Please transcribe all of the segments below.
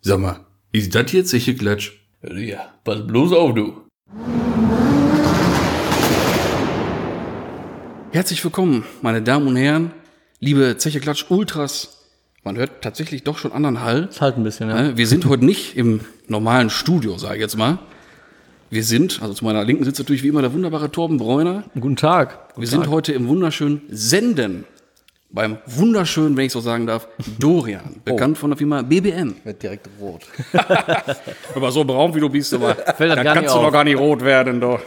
Sag mal, ist das jetzt sicher Klatsch? Ja, pass bloß auf, du. Herzlich willkommen, meine Damen und Herren, liebe Zeche Klatsch Ultras. Man hört tatsächlich doch schon anderen Hall. Das halt ein bisschen, ja. Wir sind heute nicht im normalen Studio, sage ich jetzt mal. Wir sind, also zu meiner Linken sitzt natürlich wie immer der wunderbare Torben Bräuner. Guten Tag. Wir sind heute im wunderschönen Senden. Beim wunderschönen, wenn ich so sagen darf, Dorian. Bekannt von der Firma BBM. Wird direkt rot. Aber so braun wie du bist, aber Fällt das dann gar kannst nicht du auf. doch gar nicht rot werden, doch.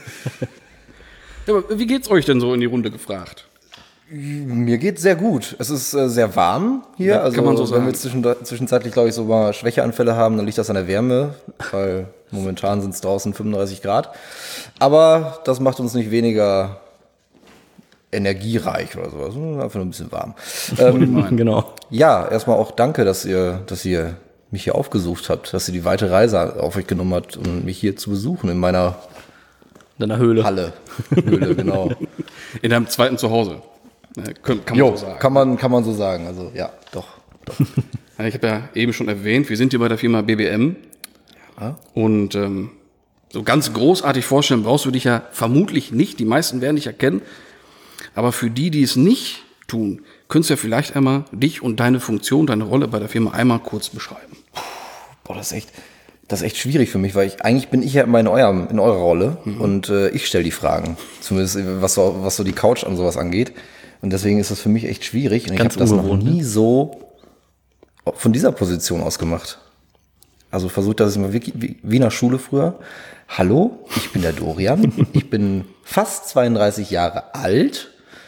Ja, aber wie geht's euch denn so in die Runde gefragt? Mir geht's sehr gut. Es ist sehr warm hier. Ja, also kann man so wenn wir sagen. zwischenzeitlich, glaube ich, so mal Schwächeanfälle haben, dann liegt das an der Wärme, weil momentan sind es draußen 35 Grad. Aber das macht uns nicht weniger energiereich oder sowas. Einfach nur ein bisschen warm. Genau. Ja, erstmal auch danke, dass ihr mich hier aufgesucht habt, dass ihr die weite Reise auf euch genommen habt, um mich hier zu besuchen in meiner In der Höhle. Höhle, genau. In deinem zweiten Zuhause. Kann man Jo, so sagen. kann man so sagen. Also ja, doch. Ich habe ja eben schon erwähnt, wir sind hier bei der Firma BBM. Ja. Und so ganz großartig vorstellen brauchst du dich ja vermutlich nicht. Die meisten werden dich erkennen. Aber für die es nicht tun, könntest du ja vielleicht einmal dich und deine Funktion, deine Rolle bei der Firma einmal kurz beschreiben. Boah, das ist echt schwierig für mich, weil eigentlich bin ich ja immer in eurer Rolle und ich stelle die Fragen. Zumindest was so die Couch und sowas angeht. Und deswegen ist das für mich echt schwierig. Und Ganz ich habe das noch ungewohnt, nie so von dieser Position aus gemacht. Also versucht das immer wirklich wie in der Schule früher. Hallo, ich bin der Dorian. Ich bin fast 32 Jahre alt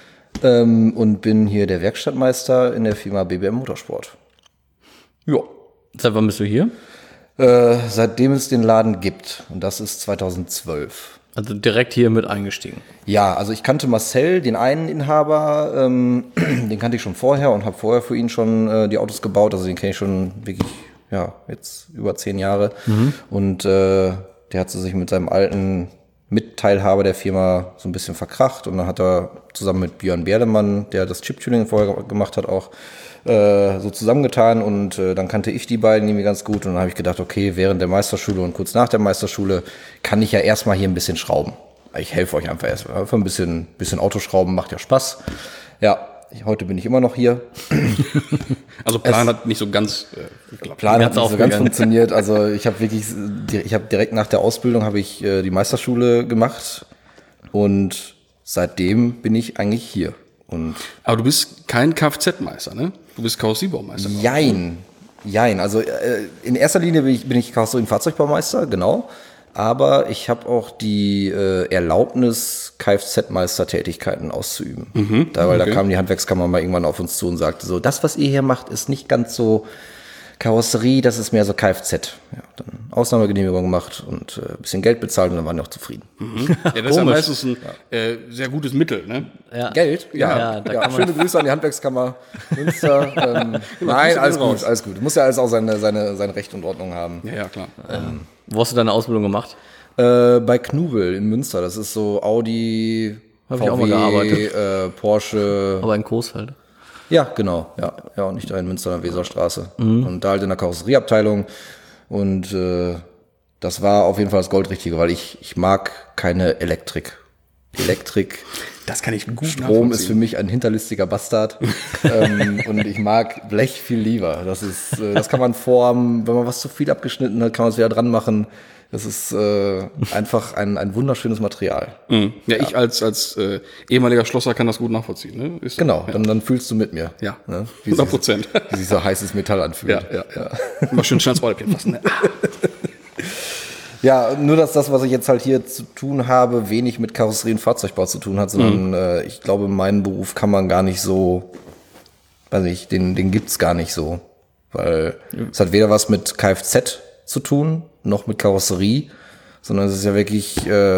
und bin hier der Werkstattmeister in der Firma BBM Motorsport. Ja. Seit wann bist du hier? Seitdem es den Laden gibt. Und das ist 2012. Also direkt hier mit eingestiegen. Ja, also ich kannte Marcel, den einen Inhaber, den kannte ich schon vorher und habe vorher für ihn schon die Autos gebaut. Also den kenne ich schon wirklich, ja, jetzt über 10 Jahre. Und der hat sich mit seinem alten Mitteilhaber der Firma so ein bisschen verkracht. Und dann hat er zusammen mit Björn Berlemann, der das Chip-Tuning vorher gemacht hat, auch so zusammengetan. Und dann kannte ich die beiden irgendwie ganz gut. Und dann habe ich gedacht, okay, während der Meisterschule und kurz nach der Meisterschule kann ich ja erstmal hier ein bisschen schrauben. Ich helfe euch einfach erstmal. Einfach ein bisschen Autoschrauben, macht ja Spaß. Ja, heute bin ich immer noch hier. Also Plan hat nicht so ganz geklappt. Plan hat hat's nicht so ganz aufgegangen. funktioniert. Also ich habe direkt nach der Ausbildung habe ich die Meisterschule gemacht und seitdem bin ich eigentlich hier. Und Aber du bist kein Kfz-Meister, ne? Du bist Karossierbaumeister. Jein. Also in erster Linie bin ich Karosserie- und Fahrzeugbaumeister, genau. Aber ich habe auch die Erlaubnis, Kfz-Meistertätigkeiten auszuüben. Weil da kam die Handwerkskammer mal irgendwann auf uns zu und sagte so, das, was ihr hier macht, ist nicht ganz so Karosserie, das ist mehr so Kfz. Ja, dann Ausnahmegenehmigung gemacht und ein bisschen Geld bezahlt und dann waren die auch zufrieden. Ja, das ist ja meistens ein sehr gutes Mittel, ne? Ja. Geld? Ja, da kann man- Schöne Grüße an die Handwerkskammer Münster. Nein, alles gut. Muss ja alles auch seine Recht und Ordnung haben. Ja, klar. Wo hast du deine Ausbildung gemacht? Bei Knubel in Münster. Das ist so Audi, Hab ich auch mal gearbeitet. Porsche. Aber in Coesfeld. Ja, genau. Ja, und nicht da in Münster an der Weserstraße. Und da halt in der Karosserieabteilung. Und das war auf jeden Fall das Goldrichtige, weil ich mag keine Elektrik. Das kann ich gut Strom ist für mich ein hinterlistiger Bastard. Und ich mag Blech viel lieber. Das kann man formen. Wenn man was zu viel abgeschnitten hat, kann man es wieder dran machen. Das ist einfach ein wunderschönes Material. Ja, ich als ehemaliger Schlosser kann das gut nachvollziehen, ne? Ist, Genau, Ja. Dann fühlst du mit mir. Ja, Ne? 100%. Wie sich so heißes Metall anfühlt. Ja. Immer schön schnell ins Ohrläppchen fassen, ne? Ja, nur dass das, was ich jetzt halt hier zu tun habe, wenig mit Karosserie und Fahrzeugbau zu tun hat, sondern ich glaube, meinen Beruf kann man gar nicht so, weiß nicht, den gibt's gar nicht so. Weil es hat weder was mit Kfz zu tun, noch mit Karosserie, sondern es ist ja wirklich,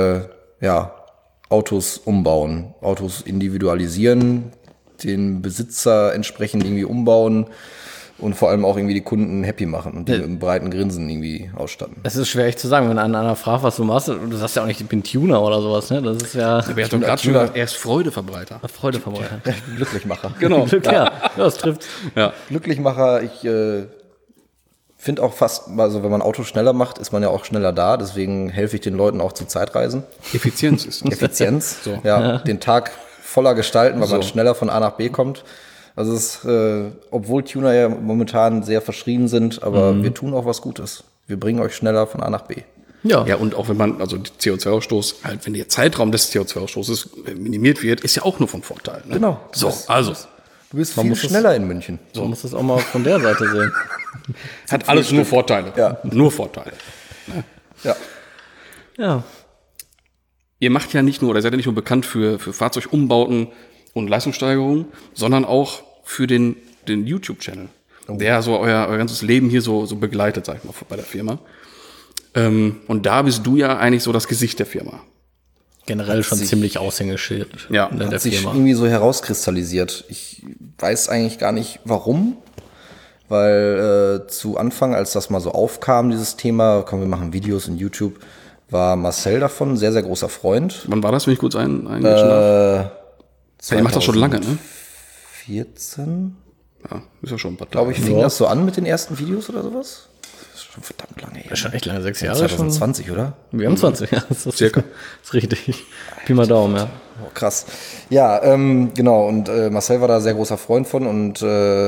Autos umbauen, Autos individualisieren, den Besitzer entsprechend irgendwie umbauen und vor allem auch irgendwie die Kunden happy machen und die mit einem breiten Grinsen irgendwie ausstatten. Es ist schwer echt zu sagen, wenn einer fragt, was du machst, du sagst ja auch nicht, ich bin Tuner oder sowas, ne? Das ist ja Aber er hat doch gerade schon gesagt, er ist Freudeverbreiter. Freudeverbreiter. Glücklichmacher. Genau. Glück, ja, das trifft. Ja. Glücklichmacher, ich finde auch fast, also wenn man Autos schneller macht, ist man ja auch schneller da. Deswegen helfe ich den Leuten auch zu Zeitreisen. Effizienz ist das. Effizienz, So. ja, den Tag voller gestalten, weil man schneller von A nach B kommt. Also es ist, obwohl Tuner ja momentan sehr verschrien sind, aber wir tun auch was Gutes. Wir bringen euch schneller von A nach B. Ja. Ja, und auch wenn man, also der CO2-Ausstoß, halt, wenn der Zeitraum des CO2-Ausstoßes minimiert wird, ist ja auch nur von Vorteil. Ne? Genau. So, also. Du bist viel schneller in München. Man muss das auch mal von der Seite sehen. Hat alles nur Vorteile. Ja. Nur Vorteile. Ja. Ja. Ihr macht ja nicht nur, oder seid ja nicht nur bekannt für Fahrzeugumbauten und Leistungssteigerungen, sondern auch für den YouTube-Channel, der so euer ganzes Leben hier so begleitet, sag ich mal, bei der Firma. Und da bist du ja eigentlich so das Gesicht der Firma. Generell schon ziemlich Aushängeschild Ja, in der Hat sich Firma. irgendwie so herauskristallisiert. Ich weiß eigentlich gar nicht, warum. Weil zu Anfang, als das mal so aufkam, dieses Thema, komm, wir machen Videos in YouTube, war Marcel davon ein sehr, sehr großer Freund. Wann war das, wenn ich kurz einmischen darf? Ihr macht das schon lange, ne? 14, Ja, ist ja schon ein paar Tage. glaube ich, fing das so an mit den ersten Videos oder sowas. Das ist schon verdammt lange her. Schon echt lange, 6 Jahre 2020, oder? schon. Wir haben 20, ja. Das ist, Circa. Das ist richtig. Pi mal Daumen, ja. Oh, krass. Ja, genau. Und Marcel war da sehr großer Freund von. Und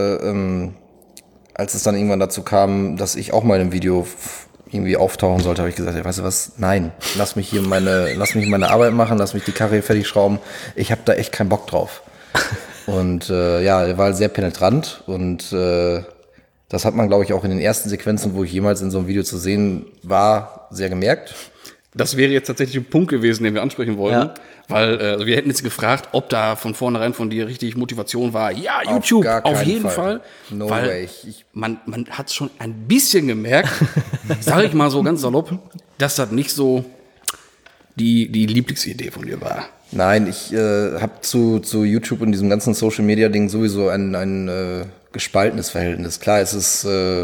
als es dann irgendwann dazu kam, dass ich auch mal in einem Video irgendwie auftauchen sollte, habe ich gesagt, ja, weißt du was? Nein, lass mich meine Arbeit machen, lass mich die Karre fertig schrauben. Ich habe da echt keinen Bock drauf. Und ja, er war halt sehr penetrant und das hat man, glaube ich, auch in den ersten Sequenzen, wo ich jemals in so einem Video zu sehen war, sehr gemerkt. Das wäre jetzt tatsächlich ein Punkt gewesen, den wir ansprechen wollten. Ja. Weil also wir hätten jetzt gefragt, ob da von vornherein von dir richtig Motivation war. Ja, YouTube, gar auf keinen jeden Fall. No weil way. Man hat es schon ein bisschen gemerkt, sage ich mal so ganz salopp, dass das nicht so die Lieblingsidee von dir war. Nein, ich habe zu YouTube und diesem ganzen Social-Media-Ding sowieso ein gespaltenes Verhältnis. Klar, es ist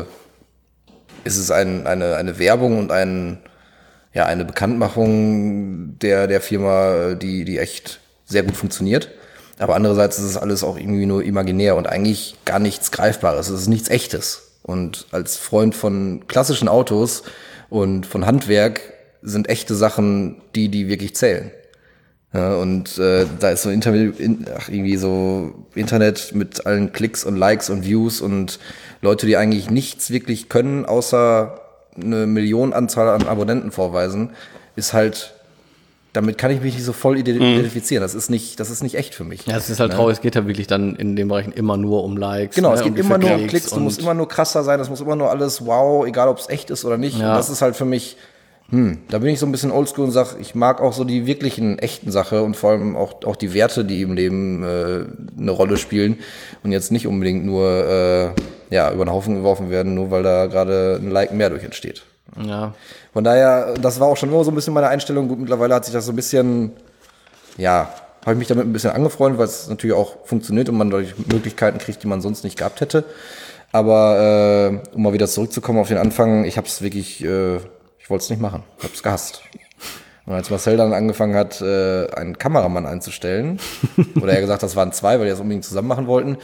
eine Werbung und eine Bekanntmachung der Firma, die echt sehr gut funktioniert. Aber andererseits ist es alles auch irgendwie nur imaginär und eigentlich gar nichts Greifbares. Es ist nichts Echtes. Und als Freund von klassischen Autos und von Handwerk sind echte Sachen, die wirklich zählen. Ja, und da ist so irgendwie so Internet mit allen Klicks und Likes und Views und Leute, die eigentlich nichts wirklich können, außer eine Millionenanzahl an Abonnenten vorweisen, ist halt, damit kann ich mich nicht so voll identifizieren. Das ist nicht echt für mich. Ja, es ist halt traurig, es geht ja wirklich dann in den Bereichen immer nur um Likes. Genau, ne, es geht um immer nur um Klicks Klicks, du und musst immer nur krasser sein, das muss immer nur alles wow, egal ob es echt ist oder nicht. Ja. Und das ist halt für mich, da bin ich so ein bisschen oldschool und sage, ich mag auch so die wirklichen, echten Sache und vor allem auch die Werte, die im Leben eine Rolle spielen und jetzt nicht unbedingt nur über den Haufen geworfen werden, nur weil da gerade ein Like mehr durch entsteht. Ja. Von daher, das war auch schon immer so ein bisschen meine Einstellung. Gut, mittlerweile hat sich das so ein bisschen, habe ich mich damit ein bisschen angefreundet, weil es natürlich auch funktioniert und man dadurch Möglichkeiten kriegt, die man sonst nicht gehabt hätte. Aber um mal wieder zurückzukommen auf den Anfang, ich habe es wirklich, ich wollte es nicht machen. Ich habe es gehasst. Und als Marcel dann angefangen hat, einen Kameramann einzustellen, oder er gesagt, das waren 2, weil die das unbedingt zusammen machen wollten,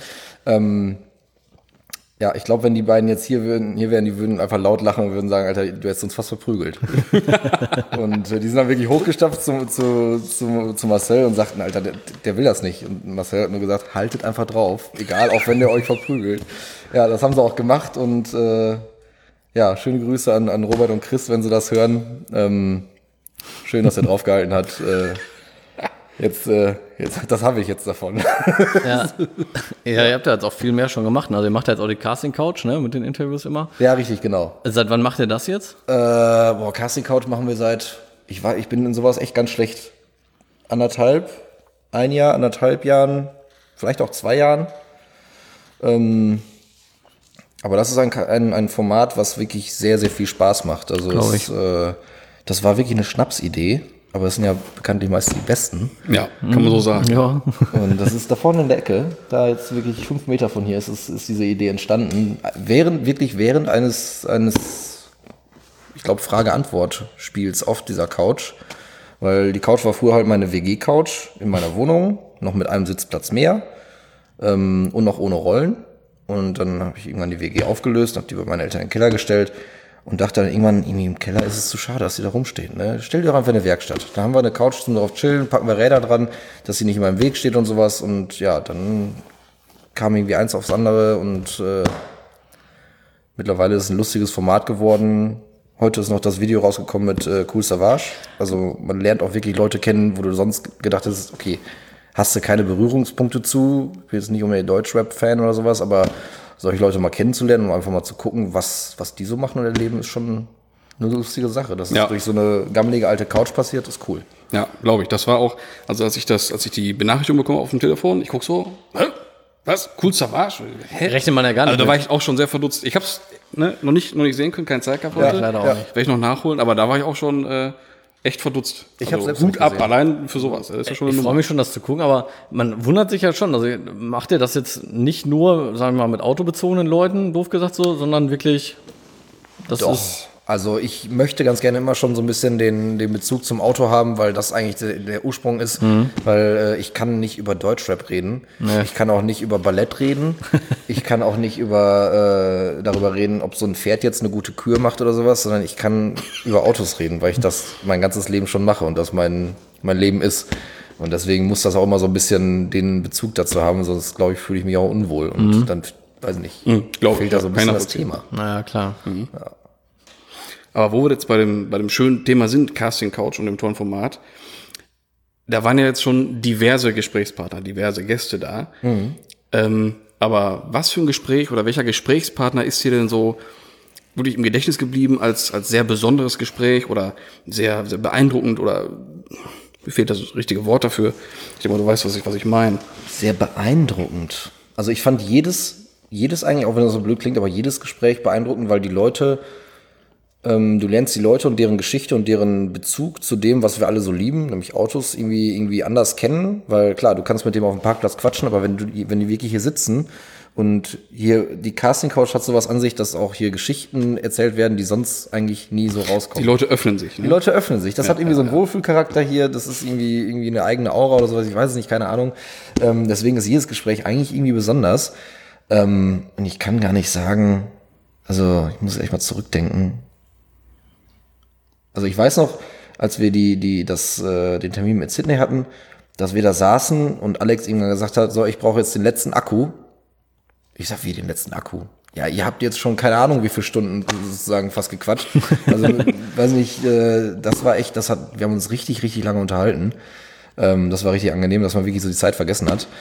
ja, ich glaube, wenn die beiden jetzt hier wären, die würden einfach laut lachen und würden sagen, Alter, du hättest uns fast verprügelt. Und die sind dann wirklich hochgestapft zu Marcel und sagten, Alter, der will das nicht. Und Marcel hat nur gesagt, haltet einfach drauf, egal, auch wenn der euch verprügelt. Ja, das haben sie auch gemacht und schöne Grüße an Robert und Chris, wenn sie das hören. Schön, dass er draufgehalten hat. Jetzt, das habe ich jetzt davon. Ja. Ja, ihr habt ja jetzt auch viel mehr schon gemacht. Also ihr macht ja jetzt auch die Casting Couch, ne, mit den Interviews immer. Ja, richtig, genau. Seit wann macht ihr das jetzt? Casting Couch machen wir ich bin in sowas echt ganz schlecht. 1,5 Jahren, vielleicht auch 2 Jahren. Aber das ist ein Format, was wirklich sehr, sehr viel Spaß macht. Also das war wirklich eine Schnapsidee. Aber es sind ja bekanntlich meist die besten. Ja, kann man so sagen. Ja. Und das ist da vorne in der Ecke, da jetzt wirklich 5 Meter von hier ist diese Idee entstanden. Während eines ich glaube, Frage-Antwort-Spiels auf dieser Couch. Weil die Couch war früher halt meine WG-Couch in meiner Wohnung, noch mit einem Sitzplatz mehr und noch ohne Rollen. Und dann habe ich irgendwann die WG aufgelöst, habe die bei meinen Eltern in den Keller gestellt und dachte dann irgendwann, irgendwie im Keller ist es zu schade, dass die da rumstehen. Ne? Stell dir doch einfach eine Werkstatt. Da haben wir eine Couch zum drauf chillen, packen wir Räder dran, dass sie nicht in meinem Weg steht und sowas. Und ja, dann kam irgendwie eins aufs andere und mittlerweile ist es ein lustiges Format geworden. Heute ist noch das Video rausgekommen mit Cool Savage. Also man lernt auch wirklich Leute kennen, wo du sonst gedacht hast, okay, hast du keine Berührungspunkte zu. Ich bin jetzt nicht unbedingt Deutschrap-Fan oder sowas, aber solche Leute mal kennenzulernen und einfach mal zu gucken, was die so machen in ihrem Leben, ist schon eine lustige Sache. Dass es durch so eine gammelige alte Couch passiert, ist cool. Ja, glaube ich. Das war auch, also als ich die Benachrichtigung bekomme auf dem Telefon, ich guck so, hä? Was? Cool Savage? Hä? Rechnet man ja gar nicht. Also da war ich auch schon sehr verdutzt. Ich hab's noch nicht sehen können, keine Zeit gehabt heute. Ja, leider auch nicht. Werde ich noch nachholen, aber da war ich auch schon echt verdutzt. Ich hab's selbst Hut nicht ab, gesehen. allein für sowas. Das ist ja schon Ich eine freue Nummer. mich schon, das zu gucken, aber man wundert sich ja schon. Also macht ihr das jetzt nicht nur, sagen wir mal, mit autobezogenen Leuten, doof gesagt so, sondern wirklich, das ist... Also ich möchte ganz gerne immer schon so ein bisschen den Bezug zum Auto haben, weil das eigentlich der Ursprung ist, weil ich kann nicht über Deutschrap reden, ich kann auch nicht über Ballett reden, ich kann auch nicht darüber reden, ob so ein Pferd jetzt eine gute Kür macht oder sowas, sondern ich kann über Autos reden, weil ich das mein ganzes Leben schon mache und das mein Leben ist. Und deswegen muss das auch immer so ein bisschen den Bezug dazu haben, sonst glaube ich, fühle ich mich auch unwohl und dann, weiß ich nicht, fehlt da so ein bisschen das Thema. Naja, klar. Aber wo wir jetzt bei dem schönen Thema sind, Casting Couch und dem tollen Format, da waren ja jetzt schon diverse Gesprächspartner, diverse Gäste da. Aber was für ein Gespräch oder welcher Gesprächspartner ist dir denn so wirklich im Gedächtnis geblieben als sehr besonderes Gespräch oder sehr, sehr beeindruckend oder mir fehlt das richtige Wort dafür. Ich denke mal, du weißt, was ich meine. Sehr beeindruckend. Also ich fand jedes eigentlich, auch wenn das so blöd klingt, aber jedes Gespräch beeindruckend, weil die Leute, du lernst die Leute und deren Geschichte und deren Bezug zu dem, was wir alle so lieben, nämlich Autos, irgendwie anders kennen, weil klar, du kannst mit dem auf dem Parkplatz quatschen, aber wenn die wirklich hier sitzen und hier die Casting Couch hat sowas an sich, dass auch hier Geschichten erzählt werden, die sonst eigentlich nie so rauskommen. Die Leute öffnen sich. Ne? Die Leute öffnen sich. Das hat irgendwie so einen Wohlfühlcharakter hier. Das ist irgendwie eine eigene Aura oder sowas. Ich weiß es nicht, keine Ahnung. Deswegen ist jedes Gespräch eigentlich irgendwie besonders. Und ich kann gar nicht sagen, also ich muss echt mal zurückdenken. Also ich weiß noch, als wir den Termin mit Sydney hatten, dass wir da saßen und Alex irgendwann gesagt hat, so, ich brauche jetzt den letzten Akku. Ich sag, wie den letzten Akku? Ja, ihr habt jetzt schon keine Ahnung, wie viele Stunden sozusagen fast gequatscht. Also, weiß nicht, das war echt, wir haben uns richtig, richtig lange unterhalten. Das war richtig angenehm, dass man wirklich so die Zeit vergessen hat.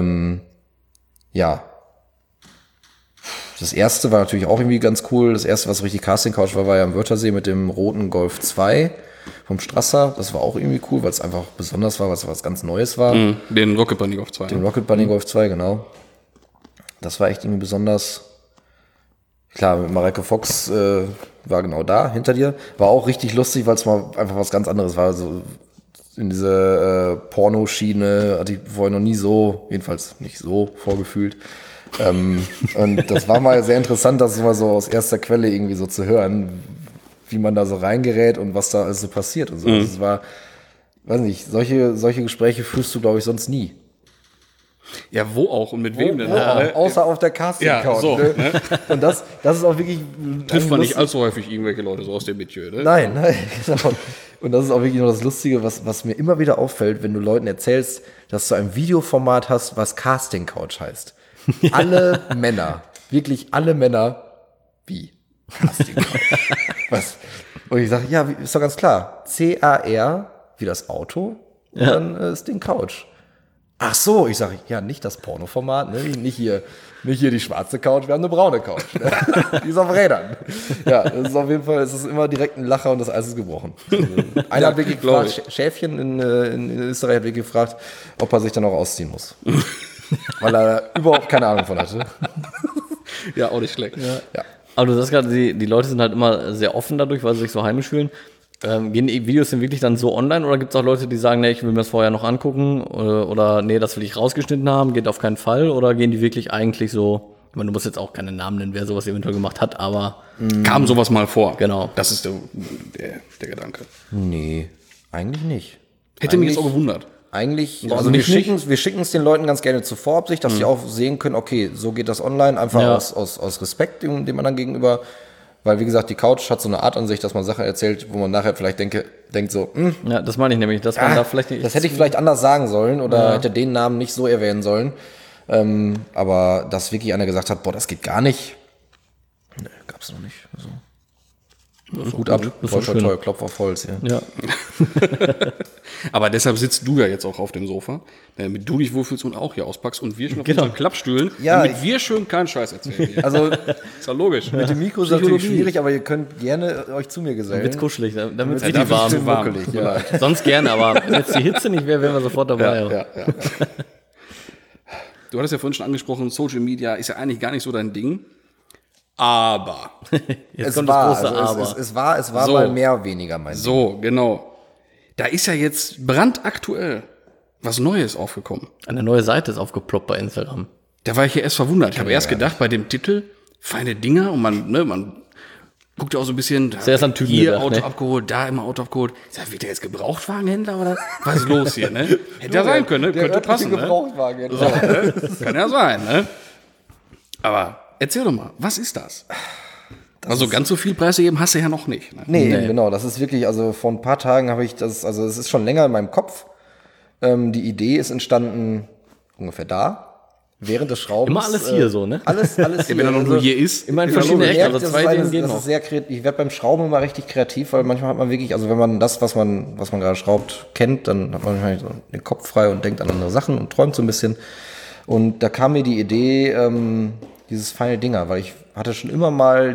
Ja. Das erste war natürlich auch irgendwie ganz cool. Das erste, was richtig Casting Couch war ja am Wörthersee mit dem roten Golf 2 vom Strasser. Das war auch irgendwie cool, weil es einfach besonders war, weil es was ganz Neues war. Den Rocket Bunny Golf 2. Den Rocket Bunny Golf 2, genau. Das war echt irgendwie besonders. Klar, mit Mareike Fox war genau da, hinter dir. War auch richtig lustig, weil es mal einfach was ganz anderes war. So in diese Pornoschiene hatte ich vorher noch nie so, jedenfalls nicht so vorgefühlt. Und das war mal sehr interessant, das mal so aus erster Quelle irgendwie so zu hören, wie man da so reingerät und was da alles so passiert und so. Das war, weiß nicht, solche Gespräche führst du, glaube ich, sonst nie. Ja, wo auch und mit wem denn? Außer auf der Casting-Couch. Ja, so, ne? ne? Und das ist auch wirklich... Trifft man nicht allzu häufig irgendwelche Leute so aus dem Milieu, ne? Nein, genau. Und das ist auch wirklich nur das Lustige, was mir immer wieder auffällt, wenn du Leuten erzählst, dass du ein Videoformat hast, was Casting Couch heißt. Alle Männer, wirklich alle Männer, wie? Casting Couch. Was? Und ich sage, ja, ist doch ganz klar. C-A-R, wie das Auto, und dann ist Ding Couch. Ach so, ich sage, ja, nicht das Pornoformat, ne? nicht hier die schwarze Couch, wir haben eine braune Couch. Ne? Die ist auf Rädern. Ja, das ist auf jeden Fall, es ist immer direkt ein Lacher und das Eis ist gebrochen. Also, einer hat wirklich gefragt, Schäfchen in Österreich hat wirklich gefragt, ob er sich dann auch ausziehen muss. Weil er überhaupt keine Ahnung von hatte. Ja, auch nicht schlecht. Ja. Aber du sagst gerade, die Leute sind halt immer sehr offen dadurch, weil sie sich so heimisch fühlen. Gehen die Videos denn wirklich dann so online oder gibt es auch Leute, die sagen, nee, ich will mir das vorher noch angucken oder nee, das will ich rausgeschnitten haben, geht auf keinen Fall oder gehen die wirklich eigentlich so, ich meine, du musst jetzt auch keine Namen nennen, wer sowas eventuell gemacht hat, aber... Kam sowas mal vor. Genau. Das ist der Gedanke. Nee, eigentlich nicht. Hätte mich jetzt auch gewundert. eigentlich, Warum also nicht? wir schicken es den Leuten ganz gerne zur Vorabsicht, dass die auch sehen können, okay, so geht das online, einfach Ja. aus Respekt dem anderen gegenüber. Weil, wie gesagt, die Couch hat so eine Art an sich, dass man Sachen erzählt, wo man nachher vielleicht denkt so, Ja, das meine ich nämlich, dass man da vielleicht nicht. das hätte ich vielleicht anders sagen sollen oder hätte den Namen nicht so erwähnen sollen. Aber dass wirklich einer gesagt hat, boah, das geht gar nicht, ne, gab's noch nicht. Also. Gut ab, das ist toi, schön. toi, Klopf auf Holz. Ja. Ja. Aber deshalb sitzt du ja jetzt auch auf dem Sofa, damit du dich wohlfühlst und auch hier auspackst und wir schon auf unseren Klappstühlen, Ja, damit wir schön keinen Scheiß erzählen. hier. Also Ist ja logisch. mit dem Mikro ist natürlich schwierig, aber ihr könnt gerne euch zu mir gesellen. Wird's kuschelig, damit es Ja, richtig dafür ist warm. es muckelig, Tut ja. mir leid. Sonst gerne, aber wenn jetzt die Hitze nicht wäre, wären wir sofort dabei. Ja. Du hattest ja vorhin schon angesprochen, Social Media ist ja eigentlich gar nicht so dein Ding. Aber, Jetzt Es kommt war, das große also Aber. es war So. mal mehr weniger mein Ding. so, genau. Da ist ja jetzt brandaktuell was Neues aufgekommen. Eine neue Seite ist aufgeploppt bei Instagram. Da war ich ja erst verwundert. Ich habe erst gedacht, bei dem Titel, feine Dinger, und man guckt ja auch so ein bisschen, Zuerst an Typen hier gedacht, Auto ne? abgeholt, da immer Auto abgeholt. Sag, wird der jetzt Gebrauchtwagenhändler oder was ist los hier, ne? Hätte ja sein können, ne? Könnte passen, ne? Gebrauchtwagen. So, ne? Kann ja sein, ne? Aber erzähl doch mal, was ist das? Also ganz so viel Preise geben hast du ja noch nicht. Ne? Nee, eben, genau. Das ist wirklich, also vor ein paar Tagen habe ich das, also es ist schon länger in meinem Kopf. Die Idee ist entstanden ungefähr da, während des Schraubens. Immer alles hier so, ne? Alles Ja, hier. wenn er noch nur hier ist. Immer in Ich verschiedene habe Ecken, gemerkt, also zwei Dinge gehen das noch. ist sehr kreativ. Ich werde beim Schrauben immer richtig kreativ, weil manchmal hat man wirklich, also wenn man das, was man gerade schraubt, kennt, dann hat man manchmal so den Kopf frei und denkt an andere Sachen und träumt so ein bisschen. Und da kam mir die Idee, dieses feine Dinger, weil ich hatte schon immer mal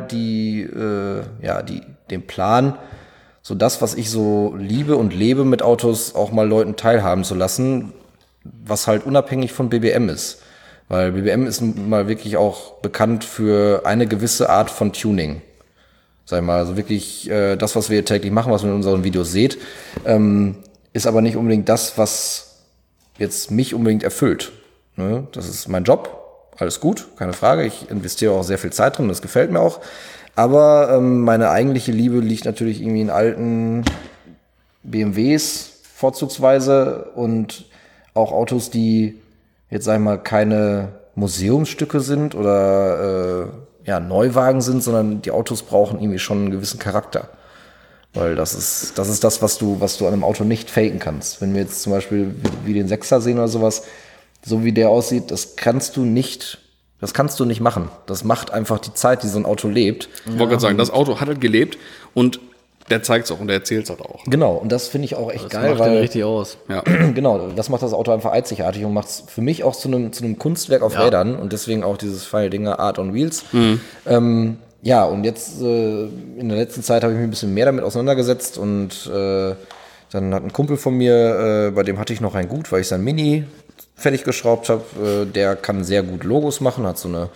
den Plan, so das, was ich so liebe und lebe mit Autos, auch mal Leuten teilhaben zu lassen, was halt unabhängig von BBM ist. Weil BBM ist nun mal wirklich auch bekannt für eine gewisse Art von Tuning. Sag ich mal, also wirklich das, was wir täglich machen, was ihr in unseren Videos seht, ist aber nicht unbedingt das, was jetzt mich unbedingt erfüllt. Ne? Das ist mein Job, alles gut, keine Frage. Ich investiere auch sehr viel Zeit drin, das gefällt mir auch. Aber meine eigentliche Liebe liegt natürlich irgendwie in alten BMWs vorzugsweise und auch Autos, die jetzt sag ich mal keine Museumsstücke sind oder Neuwagen sind, sondern die Autos brauchen irgendwie schon einen gewissen Charakter. Weil das ist das, was du an einem Auto nicht faken kannst. Wenn wir jetzt zum Beispiel wie den 6er sehen oder sowas, so wie der aussieht, das kannst du nicht machen. Das macht einfach die Zeit, die so ein Auto lebt. Ich wollte gerade sagen, das Auto hat halt gelebt und der zeigt es auch und der erzählt es halt auch. Genau, und das finde ich auch echt Das geil, macht den weil richtig aus. Ja. genau, das macht das Auto einfach einzigartig und macht es für mich auch zu einem Kunstwerk auf Rädern und deswegen auch dieses feine Dinger Art on Wheels. Und jetzt in der letzten Zeit habe ich mich ein bisschen mehr damit auseinandergesetzt und dann hat ein Kumpel von mir, bei dem hatte ich noch ein Gut, weil ich sein Mini fertig geschraubt habe, der kann sehr gut Logos machen, hat so eine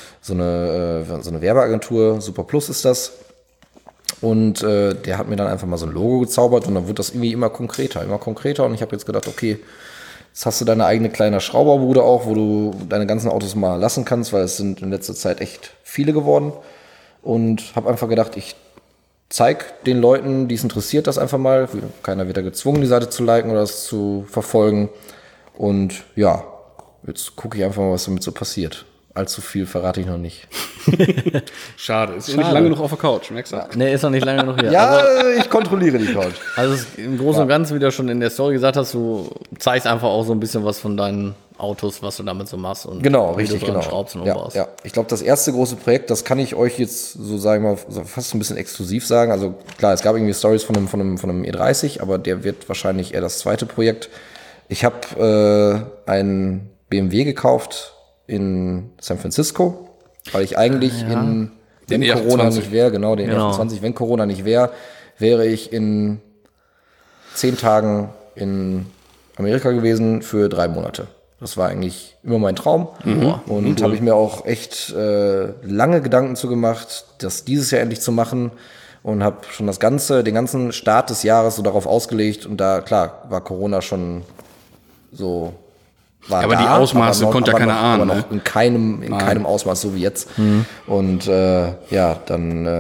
Werbeagentur, Super Plus ist das. Und der hat mir dann einfach mal so ein Logo gezaubert und dann wird das irgendwie immer konkreter. Und ich habe jetzt gedacht, okay, jetzt hast du deine eigene kleine Schrauberbude auch, wo du deine ganzen Autos mal lassen kannst, weil es sind in letzter Zeit echt viele geworden. Und habe einfach gedacht, ich zeig den Leuten, die es interessiert, das einfach mal. Keiner wird da gezwungen, die Seite zu liken oder das zu verfolgen. Und ja, jetzt gucke ich einfach mal, was damit so passiert. Allzu viel verrate ich noch nicht. Schade, ist nicht lange genug auf der Couch, merkst du? Nee, ist noch nicht lange noch hier. Ja, ich kontrolliere die Couch. Also im Großen und Ganzen, wie du schon in der Story gesagt hast, du zeigst einfach auch so ein bisschen was von deinen Autos, was du damit so machst. Und Genau, wie richtig, du dran genau. schraubst und Ja, umbaust. ja. Ich glaube, das erste große Projekt, das kann ich euch jetzt so sagen wir mal so fast so ein bisschen exklusiv sagen. Also klar, es gab irgendwie Stories von einem E30, aber der wird wahrscheinlich eher das zweite Projekt. Ich habe einen BMW gekauft in San Francisco, weil ich eigentlich wenn Den Corona E28. nicht wäre, genau, den Genau. E28, wenn Corona nicht wäre, wäre ich in 10 Tagen in Amerika gewesen für 3 Monate. Das war eigentlich immer mein Traum. Und habe ich mir auch echt lange Gedanken zu gemacht, das dieses Jahr endlich zu machen. Und habe schon den ganzen Start des Jahres so darauf ausgelegt. Und da, klar, war Corona schon so. Aber die Ausmaße konnte ja keiner ahnen, Aber noch in keinem Ausmaß so wie jetzt. Und dann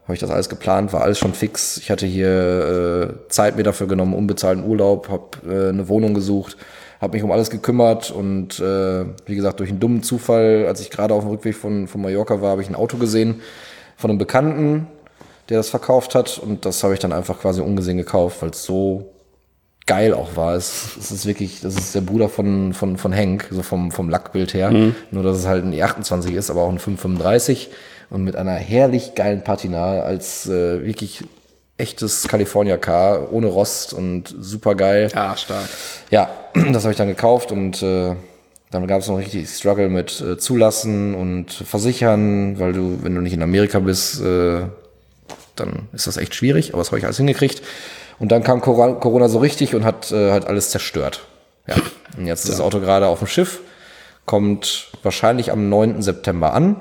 habe ich das alles geplant, war alles schon fix. Ich hatte hier Zeit mir dafür genommen, unbezahlten Urlaub, habe eine Wohnung gesucht, habe mich um alles gekümmert und wie gesagt, durch einen dummen Zufall, als ich gerade auf dem Rückweg von Mallorca war, habe ich ein Auto gesehen von einem Bekannten, der das verkauft hat und das habe ich dann einfach quasi ungesehen gekauft, weil es so geil auch war. Es ist wirklich, das ist der Bruder von Hank, so vom Lackbild her. Nur, dass es halt ein E28 ist, aber auch ein 535 und mit einer herrlich geilen Patina als wirklich echtes California Car, ohne Rost und super geil. Ja, stark. Ja, das habe ich dann gekauft und dann gab es noch richtig Struggle mit Zulassen und Versichern, weil wenn du nicht in Amerika bist, dann ist das echt schwierig, aber das habe ich alles hingekriegt. Und dann kam Corona so richtig und hat alles zerstört. Ja. Und jetzt ist das Auto gerade auf dem Schiff, kommt wahrscheinlich am 9. September an.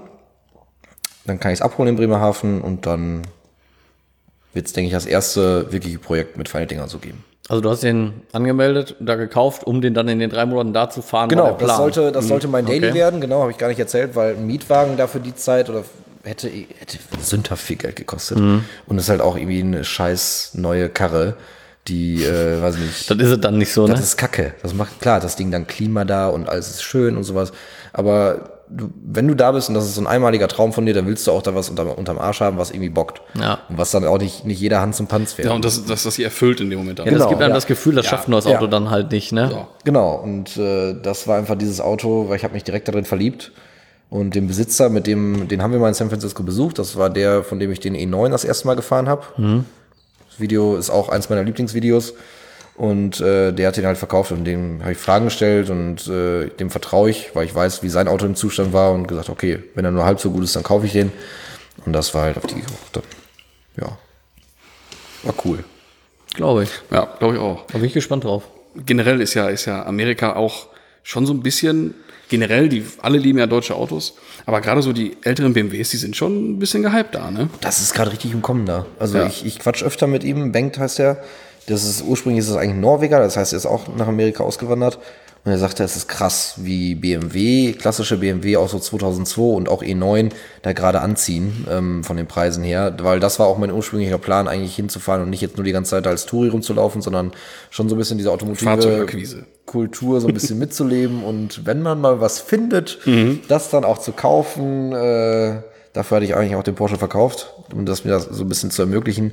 Dann kann ich es abholen in Bremerhaven und dann wird es, denke ich, das erste wirkliche Projekt mit Final Dinger so geben. Also du hast den angemeldet, da gekauft, um den dann in den 3 Monaten da zu fahren. Genau, war der Plan. das sollte mein Daily Okay. werden, genau, habe ich gar nicht erzählt, weil ein Mietwagen dafür die Zeit oder hätte sündhaft viel Geld gekostet. Und ist halt auch irgendwie eine scheiß neue Karre, die, weiß nicht. Das ist es dann nicht so, Das ne? ist Kacke. Das macht, klar, das Ding dann Klima da und alles ist schön und sowas. Aber wenn du da bist und das ist so ein einmaliger Traum von dir, dann willst du auch da was unterm Arsch haben, was irgendwie bockt. Ja. Und was dann auch nicht jeder Hans und Panz wäre. Ja, und das sie erfüllt in dem Moment. Dann. Ja, das Genau, gibt einem ja. das Gefühl, das schafft ein neues Auto dann halt nicht, ne? So. Genau, und das war einfach dieses Auto, weil ich habe mich direkt darin verliebt. Und den Besitzer, den haben wir mal in San Francisco besucht. Das war der, von dem ich den E9 das erste Mal gefahren habe. Das Video ist auch eins meiner Lieblingsvideos. Und der hat den halt verkauft und dem habe ich Fragen gestellt und dem vertraue ich, weil ich weiß, wie sein Auto im Zustand war und gesagt, okay, wenn er nur halb so gut ist, dann kaufe ich den. Und das war halt auf die gekochte. Ja, war cool. Glaube ich. Ja, glaube ich auch. Da bin ich gespannt drauf. Generell ist ja Amerika auch schon so ein bisschen, alle lieben ja deutsche Autos, aber gerade so die älteren BMWs, die sind schon ein bisschen gehypt da, ne? Das ist gerade richtig im Kommen da. Also Ja. ich quatsch öfter mit ihm, Bengt heißt er. Ursprünglich ist es eigentlich ein Norweger, das heißt, er ist auch nach Amerika ausgewandert. Und er sagte, es ist krass, wie klassische BMW auch so 2002 und auch E9 da gerade anziehen, von den Preisen her. Weil das war auch mein ursprünglicher Plan, eigentlich hinzufahren und nicht jetzt nur die ganze Zeit als Touri rumzulaufen, sondern schon so ein bisschen diese automotive Fahrzeugakquise. Kultur so ein bisschen mitzuleben. Und wenn man mal was findet, das dann auch zu kaufen, dafür hatte ich eigentlich auch den Porsche verkauft, um das mir das so ein bisschen zu ermöglichen.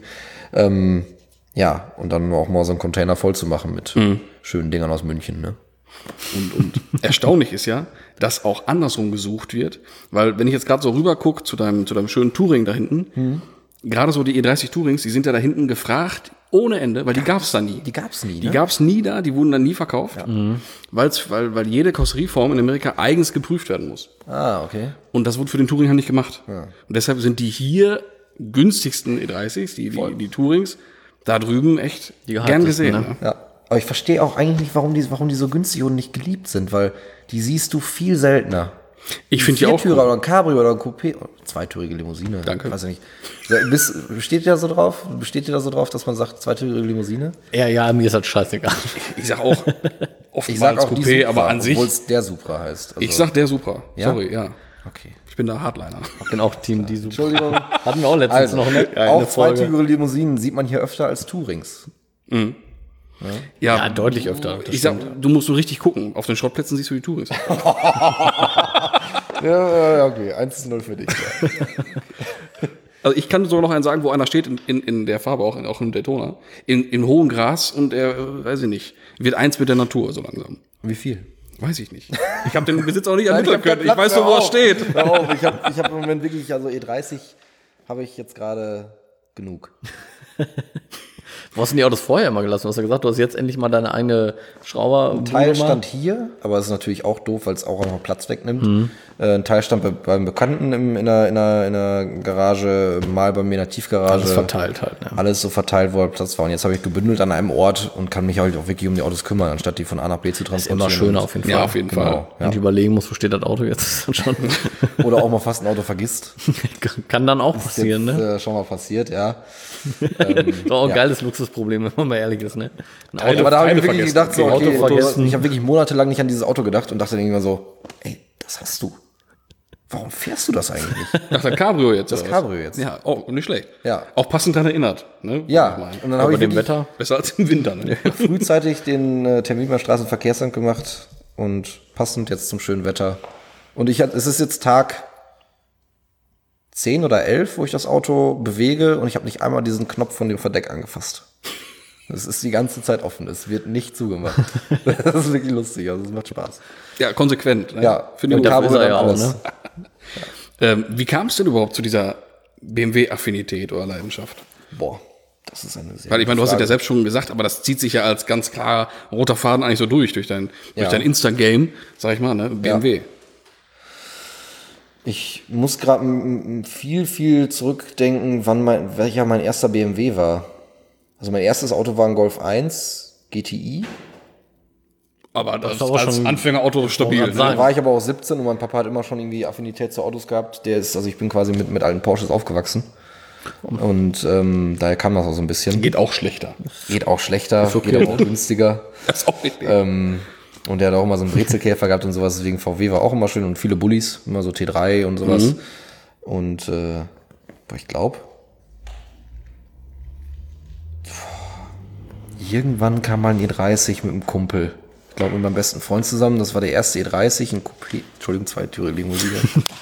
Ja, und dann auch mal so einen Container voll zu machen mit schönen Dingern aus München, ne? Und erstaunlich ist ja, dass auch andersrum gesucht wird, weil wenn ich jetzt gerade so rüber gucke zu deinem schönen Touring da hinten, gerade so die E30 Tourings, die sind ja da hinten gefragt ohne Ende, weil die gab's da nie. Die gab's nie, Die gab's nie da, die wurden dann nie verkauft, weil jede Karosserieform in Amerika eigens geprüft werden muss. Ah, okay. Und das wurde für den Touring halt nicht gemacht. Ja. Und deshalb sind die hier günstigsten E30s, die Tourings, da drüben echt Die gern gehyptesten, gesehen. ne? Ne? Ja. Aber ich verstehe auch eigentlich nicht, warum die so günstig und nicht geliebt sind, weil die siehst du viel seltener. Ich finde die auch Viertürer cool. oder ein Cabrio oder ein Coupé, zweitürige Limousine. Danke. Weiß ich nicht. Besteht ihr da so drauf? Besteht ihr da so drauf, dass man sagt, zweitürige Limousine? Ja, mir ist das scheißegal. Ich sag auch oftmals die Coupé, Supra, aber an sich, obwohl es der Supra heißt. Also, ich sag der Supra. Ja? Sorry, ja. okay. Ich bin da Hardliner. Ich bin auch Team die Super. Entschuldigung. Hatten wir auch letztens Also, noch eine auch Folge. zweitürige Limousinen sieht man hier öfter als Tourings. Ja, deutlich öfter. das Ich sag, stimmt. du musst so richtig gucken. Auf den Schrottplätzen siehst du die Tourings. Ja, okay. 1:0 für dich. Ja. Also ich kann sogar noch einen sagen, wo einer steht in der Farbe, auch in Daytona, in hohem Gras und er, weiß ich nicht, wird eins mit der Natur so langsam. Wie viel? Weiß ich nicht. Ich habe den Besitz auch nicht ermitteln können. Ich weiß nur, wo er steht. Hör auf, ich hab im Moment wirklich, also E30 habe ich jetzt gerade genug. Wo hast du die Autos vorher immer gelassen? Du hast ja gesagt, du hast jetzt endlich mal deine eigene Schrauber. Teil stand hier, aber es ist natürlich auch doof, weil es auch noch Platz wegnimmt. Ein Teil stand beim Bekannten in der Garage, mal bei mir in der Tiefgarage. Alles verteilt halt. Ne? Alles so verteilt, wo halt Platz war. Und jetzt habe ich gebündelt an einem Ort und kann mich halt auch wirklich um die Autos kümmern, anstatt die von A nach B zu transportieren. Immer schöner auf jeden Fall. Ja, auf jeden Fall. Genau, ja. Und überlegen musst, wo steht das Auto jetzt? Ist dann schon Oder auch mal fast ein Auto vergisst. kann dann auch passieren, Jetzt, ne? schon mal passiert, ja. Ist auch ein ja. geiles Luxusproblem, wenn man mal ehrlich ist, ne? Ein Teile- Aber da habe ich mir Teile wirklich vergessen. gedacht, so, Auto okay, vergessen. ich habe wirklich monatelang nicht an dieses Auto gedacht und dachte dann immer so, ey, das hast du. warum fährst du das eigentlich? Ach, das Cabrio jetzt. Das oder was? Cabrio jetzt. Ja, auch nicht schlecht. Ja. Auch passend daran erinnert. Ne? Ja, Ich meine. und dann habe Aber ich dem wirklich Wetter. Besser als im Winter. Ne? frühzeitig den Termin beim Straßenverkehrsamt gemacht und passend jetzt zum schönen Wetter. Und es ist jetzt Tag 10 oder 11, wo ich das Auto bewege und ich habe nicht einmal diesen Knopf von dem Verdeck angefasst. Es ist die ganze Zeit offen, es wird nicht zugemacht. Das ist wirklich lustig, also es macht Spaß. Ja, konsequent. Ne? Ja, Finde ich und gut. dafür ist er dann ja auch, ne? Wie kam es denn überhaupt zu dieser BMW-Affinität oder Leidenschaft? Boah, das ist eine sehr Weil ich meine, du hast es gute ja selbst schon gesagt, aber das zieht sich ja als ganz klarer roter Faden eigentlich so durch dein Ja. Insta-Game, sag ich mal, ne? BMW. Ich muss gerade viel zurückdenken, welcher mein erster BMW war. Also mein erstes Auto war ein Golf 1 GTI. Aber das ist aber als schon- Anfängerauto stabil. grad Ne? sagen. Da war ich aber auch 17 und mein Papa hat immer schon irgendwie Affinität zu Autos gehabt. Also ich bin quasi mit alten Porsches aufgewachsen. Und daher kam das auch so ein bisschen. Geht auch schlechter. Geht auch schlechter, okay. geht auch günstiger. Das ist auch richtig. Und der hat auch immer so einen Brezelkäfer gehabt und sowas, deswegen VW war auch immer schön und viele Bullis, immer so T3 und sowas. Und ich glaube, irgendwann kam mal ein E30 mit einem Kumpel. Ich glaube, mit meinem besten Freund zusammen. Das war der erste E30, ein Coupé. Entschuldigung, zweitürige Limousine.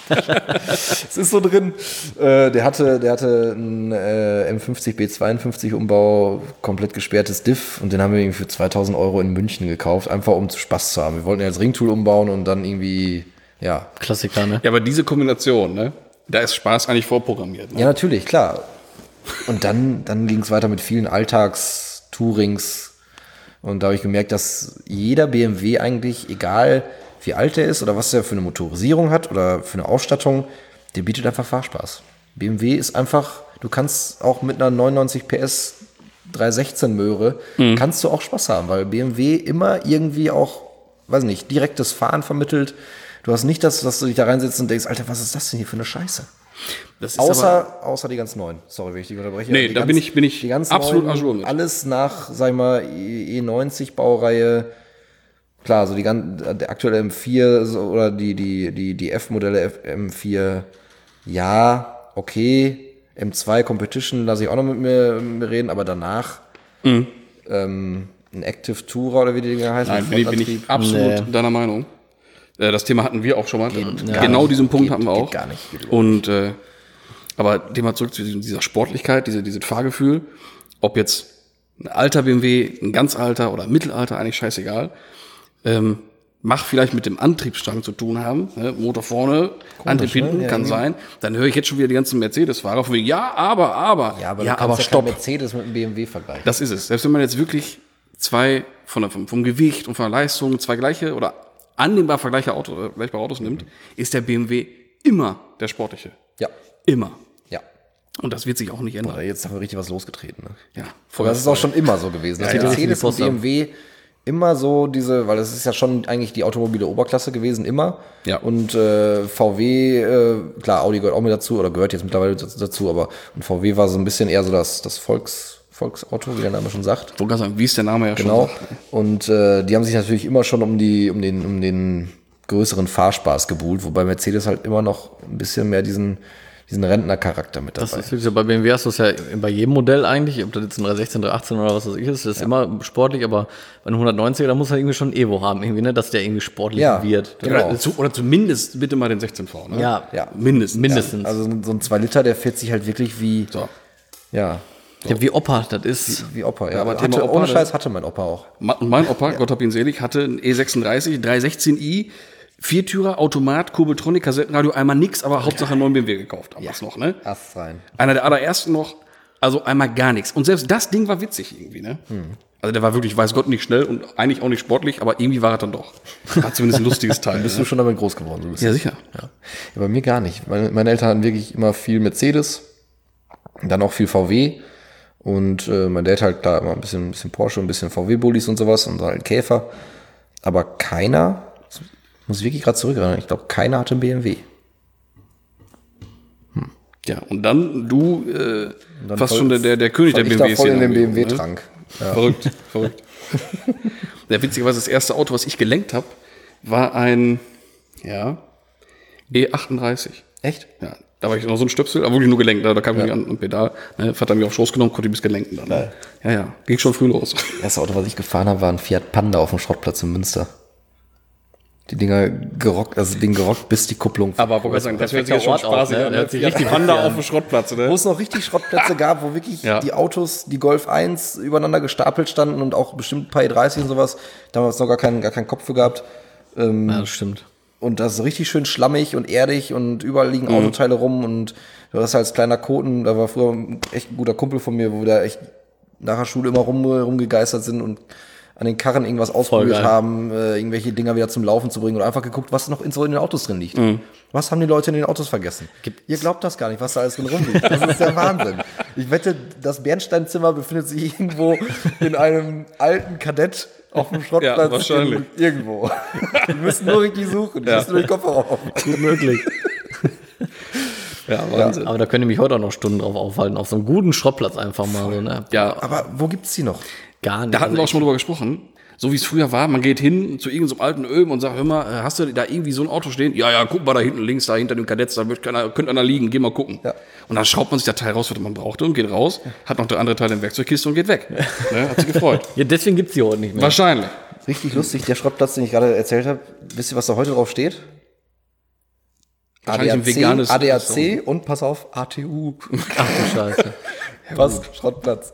Es ist so drin. Der hatte einen M50 B52 Umbau, komplett gesperrtes Diff. Und den haben wir irgendwie für 2.000 Euro in München gekauft, einfach um Spaß zu haben. Wir wollten ja als Ringtool umbauen und dann irgendwie, ja. Klassiker, ne? Ja, aber diese Kombination, ne? Da ist Spaß eigentlich vorprogrammiert. Ne? Ja, natürlich, klar. Und dann ging es weiter mit vielen Alltagstourings. Und da habe ich gemerkt, dass jeder BMW eigentlich, egal wie alt er ist oder was er für eine Motorisierung hat oder für eine Ausstattung, der bietet einfach Fahrspaß. BMW ist einfach, du kannst auch mit einer 99 PS 316 Möhre, kannst du auch Spaß haben, weil BMW immer irgendwie auch, weiß nicht, direktes Fahren vermittelt. Du hast nicht das, dass du dich da reinsetzt und denkst, Alter, was ist das denn hier für eine Scheiße? Das ist aber, Außer die ganz neuen. Sorry, wenn ich dich unterbreche. Nee, Die da bin ich die ganz absolut neuen, à jour mit. Alles nach, sag ich mal, E90 Baureihe. Klar, so der aktuelle M4 oder die F-Modelle M4, ja, okay. M2 Competition lasse ich auch noch mit mir reden, aber danach ein Active Tourer oder wie die Dinger heißen. nein, mit bin ich Frontantrieb. absolut deiner Meinung. Das Thema hatten wir auch schon mal. Genau diesen Punkt hatten wir auch. Geht gar nicht. Und aber Thema zurück zu dieser Sportlichkeit, dieses Fahrgefühl, ob jetzt ein alter BMW, ein ganz alter oder Mittelalter, eigentlich scheißegal, mag vielleicht mit dem Antriebsstrang zu tun haben, ne? Motor vorne, Antrieb hinten, ne? Ja, kann irgendwie. sein. Dann höre ich jetzt schon wieder die ganzen Mercedes-Fahrer von wegen, ja, aber, Ja, aber du kannst ja stopp. kein Mercedes mit einem BMW vergleichen. Das ist es. Selbst wenn man jetzt wirklich zwei vom Gewicht und von der Leistung zwei gleiche oder annehmbar vergleichbare Autos nimmt, ist der BMW immer der sportliche. Ja, Immer. ja. Und das wird sich auch nicht ändern. Oder jetzt haben wir richtig was losgetreten. Ne? Ja, Aber das ist auch schon immer so gewesen. Dass ja. Mercedes und Ja. BMW immer so weil das ist ja schon eigentlich die automobile Oberklasse gewesen, immer. Ja. Und VW, klar, Audi gehört auch mit dazu oder gehört jetzt mittlerweile dazu, aber und VW war so ein bisschen eher so das Volksauto, wie der Name schon sagt. Ich wollte gerade sagen, wie ist der Name ja Genau. schon sagt. Und die haben sich natürlich immer schon um den größeren Fahrspspaß gebuhlt, wobei Mercedes halt immer noch ein bisschen mehr diesen Rentnercharakter mit Das dabei. ist wirklich so, bei BMW hast du es ja bei jedem Modell eigentlich, ob das jetzt ein 316, 318 oder was weiß ich ist, das ist immer sportlich, aber bei einem 190er, da muss er irgendwie schon ein Evo haben, irgendwie, ne, dass der irgendwie sportlich Ja, wird. genau. Oder zumindest bitte mal den 16V, ne? Ja, Ja. mindestens. Also so ein 2 Liter, der fährt sich halt wirklich wie, So. ja, Ja, wie Opa, das ist. wie Opa. Ja, aber aber Thema Opa, ohne ne? Scheiß hatte mein Opa auch. Und mein Opa, Gott hab ihn selig, hatte einen E36, 316i, Viertürer, Automat, Kurbeltronik, Kassettenradio, einmal nix, aber Hauptsache einen neuen BMW gekauft damals noch, ne? Ast rein. Einer der allerersten noch, also einmal gar nichts. Und selbst das Ding war witzig irgendwie, ne? Also der war wirklich, weiß Gott, nicht schnell und eigentlich auch nicht sportlich, aber irgendwie war er dann doch. Hat zumindest ein lustiges Teil. Bist du schon damit groß geworden? So ein bisschen. Ja, sicher. Ja, bei mir gar nicht. Meine Eltern hatten wirklich immer viel Mercedes, dann auch viel VW und mein Dad halt klar immer ein bisschen Porsche, ein bisschen VW-Bullis und sowas und halt Käfer. Aber keiner, muss ich wirklich gerade zurückerinnern, ich glaube, keiner hatte einen BMW. Ja, und dann du dann fast voll- schon der König der Ich da BMWs. voll in hier den irgendwie, ne? BMW-Trank. Ja. Verrückt, verrückt. Ja, witzigerweise das erste Auto, was ich gelenkt habe, war ein, ja, E38. Echt? Ja, da war ich noch so ein Stöpsel, aber wirklich nur gelenkt. Da kam ich nicht an Pedal. Ne, Vater hat mich auf den Schoß genommen, konnte ich bis gelenken dann. Ne? Ja, ging schon früh los. Das erste Auto, was ich gefahren habe, war ein Fiat Panda auf dem Schrottplatz in Münster. Die Dinger gerockt, bis die Kupplung. Aber wollte sagen, das hört sich ja schon Ort auf, spaßig ne? an. Hört sich Fiat richtig Panda an. auf dem Schrottplatz, ne? Wo es noch richtig Schrottplätze gab, wo wirklich Ja. die Autos, die Golf 1 übereinander gestapelt standen und auch bestimmt ein paar E30 und sowas. Damals noch gar keinen Kopf für gehabt. Ja, das stimmt. Und das ist richtig schön schlammig und erdig und überall liegen Autoteile rum und du hast als kleiner Koten, da war früher echt ein guter Kumpel von mir, wo wir da echt nach der Schule immer rumgegeistert sind und an den Karren irgendwas ausprobiert geil. haben, irgendwelche Dinger wieder zum Laufen zu bringen oder einfach geguckt, was noch in den Autos drin liegt. Was haben die Leute in den Autos vergessen? Ihr glaubt das gar nicht, was da alles drin rumliegt. Das ist der Wahnsinn. Ich wette, das Bernsteinzimmer befindet sich irgendwo in einem alten Kadett auf dem Schrottplatz. Ja, wahrscheinlich. Irgendwo. Die müssen nur richtig suchen. Die müssen nur den Kofferraum aufmachen. Gut möglich. Ja, Wahnsinn. Aber da könnt ihr mich heute auch noch Stunden drauf aufhalten. Auf so einem guten Schrottplatz einfach mal so, ne? Ja, Aber wo gibt's die noch? Gar nicht. da hatten wir auch Also schon mal drüber gesprochen. So wie es früher war, man geht hin zu irgendeinem alten Öhm und sagt, hör mal, hast du da irgendwie so ein Auto stehen? Ja, guck mal da hinten links, da hinter dem Kadett, da könnte einer liegen, geh mal gucken. Ja. Und dann schraubt man sich das Teil raus, was man brauchte und geht raus, hat noch der andere Teil in der Werkzeugkiste und geht weg. Ne, hat sich gefreut. ja, deswegen gibt's die heute nicht mehr. Wahrscheinlich. Richtig lustig, der Schrottplatz, den ich gerade erzählt habe. Wisst ihr, was da heute drauf steht? Wahrscheinlich ein veganes ADAC und pass auf, ATU. Ach du Scheiße. Was? Schrottplatz.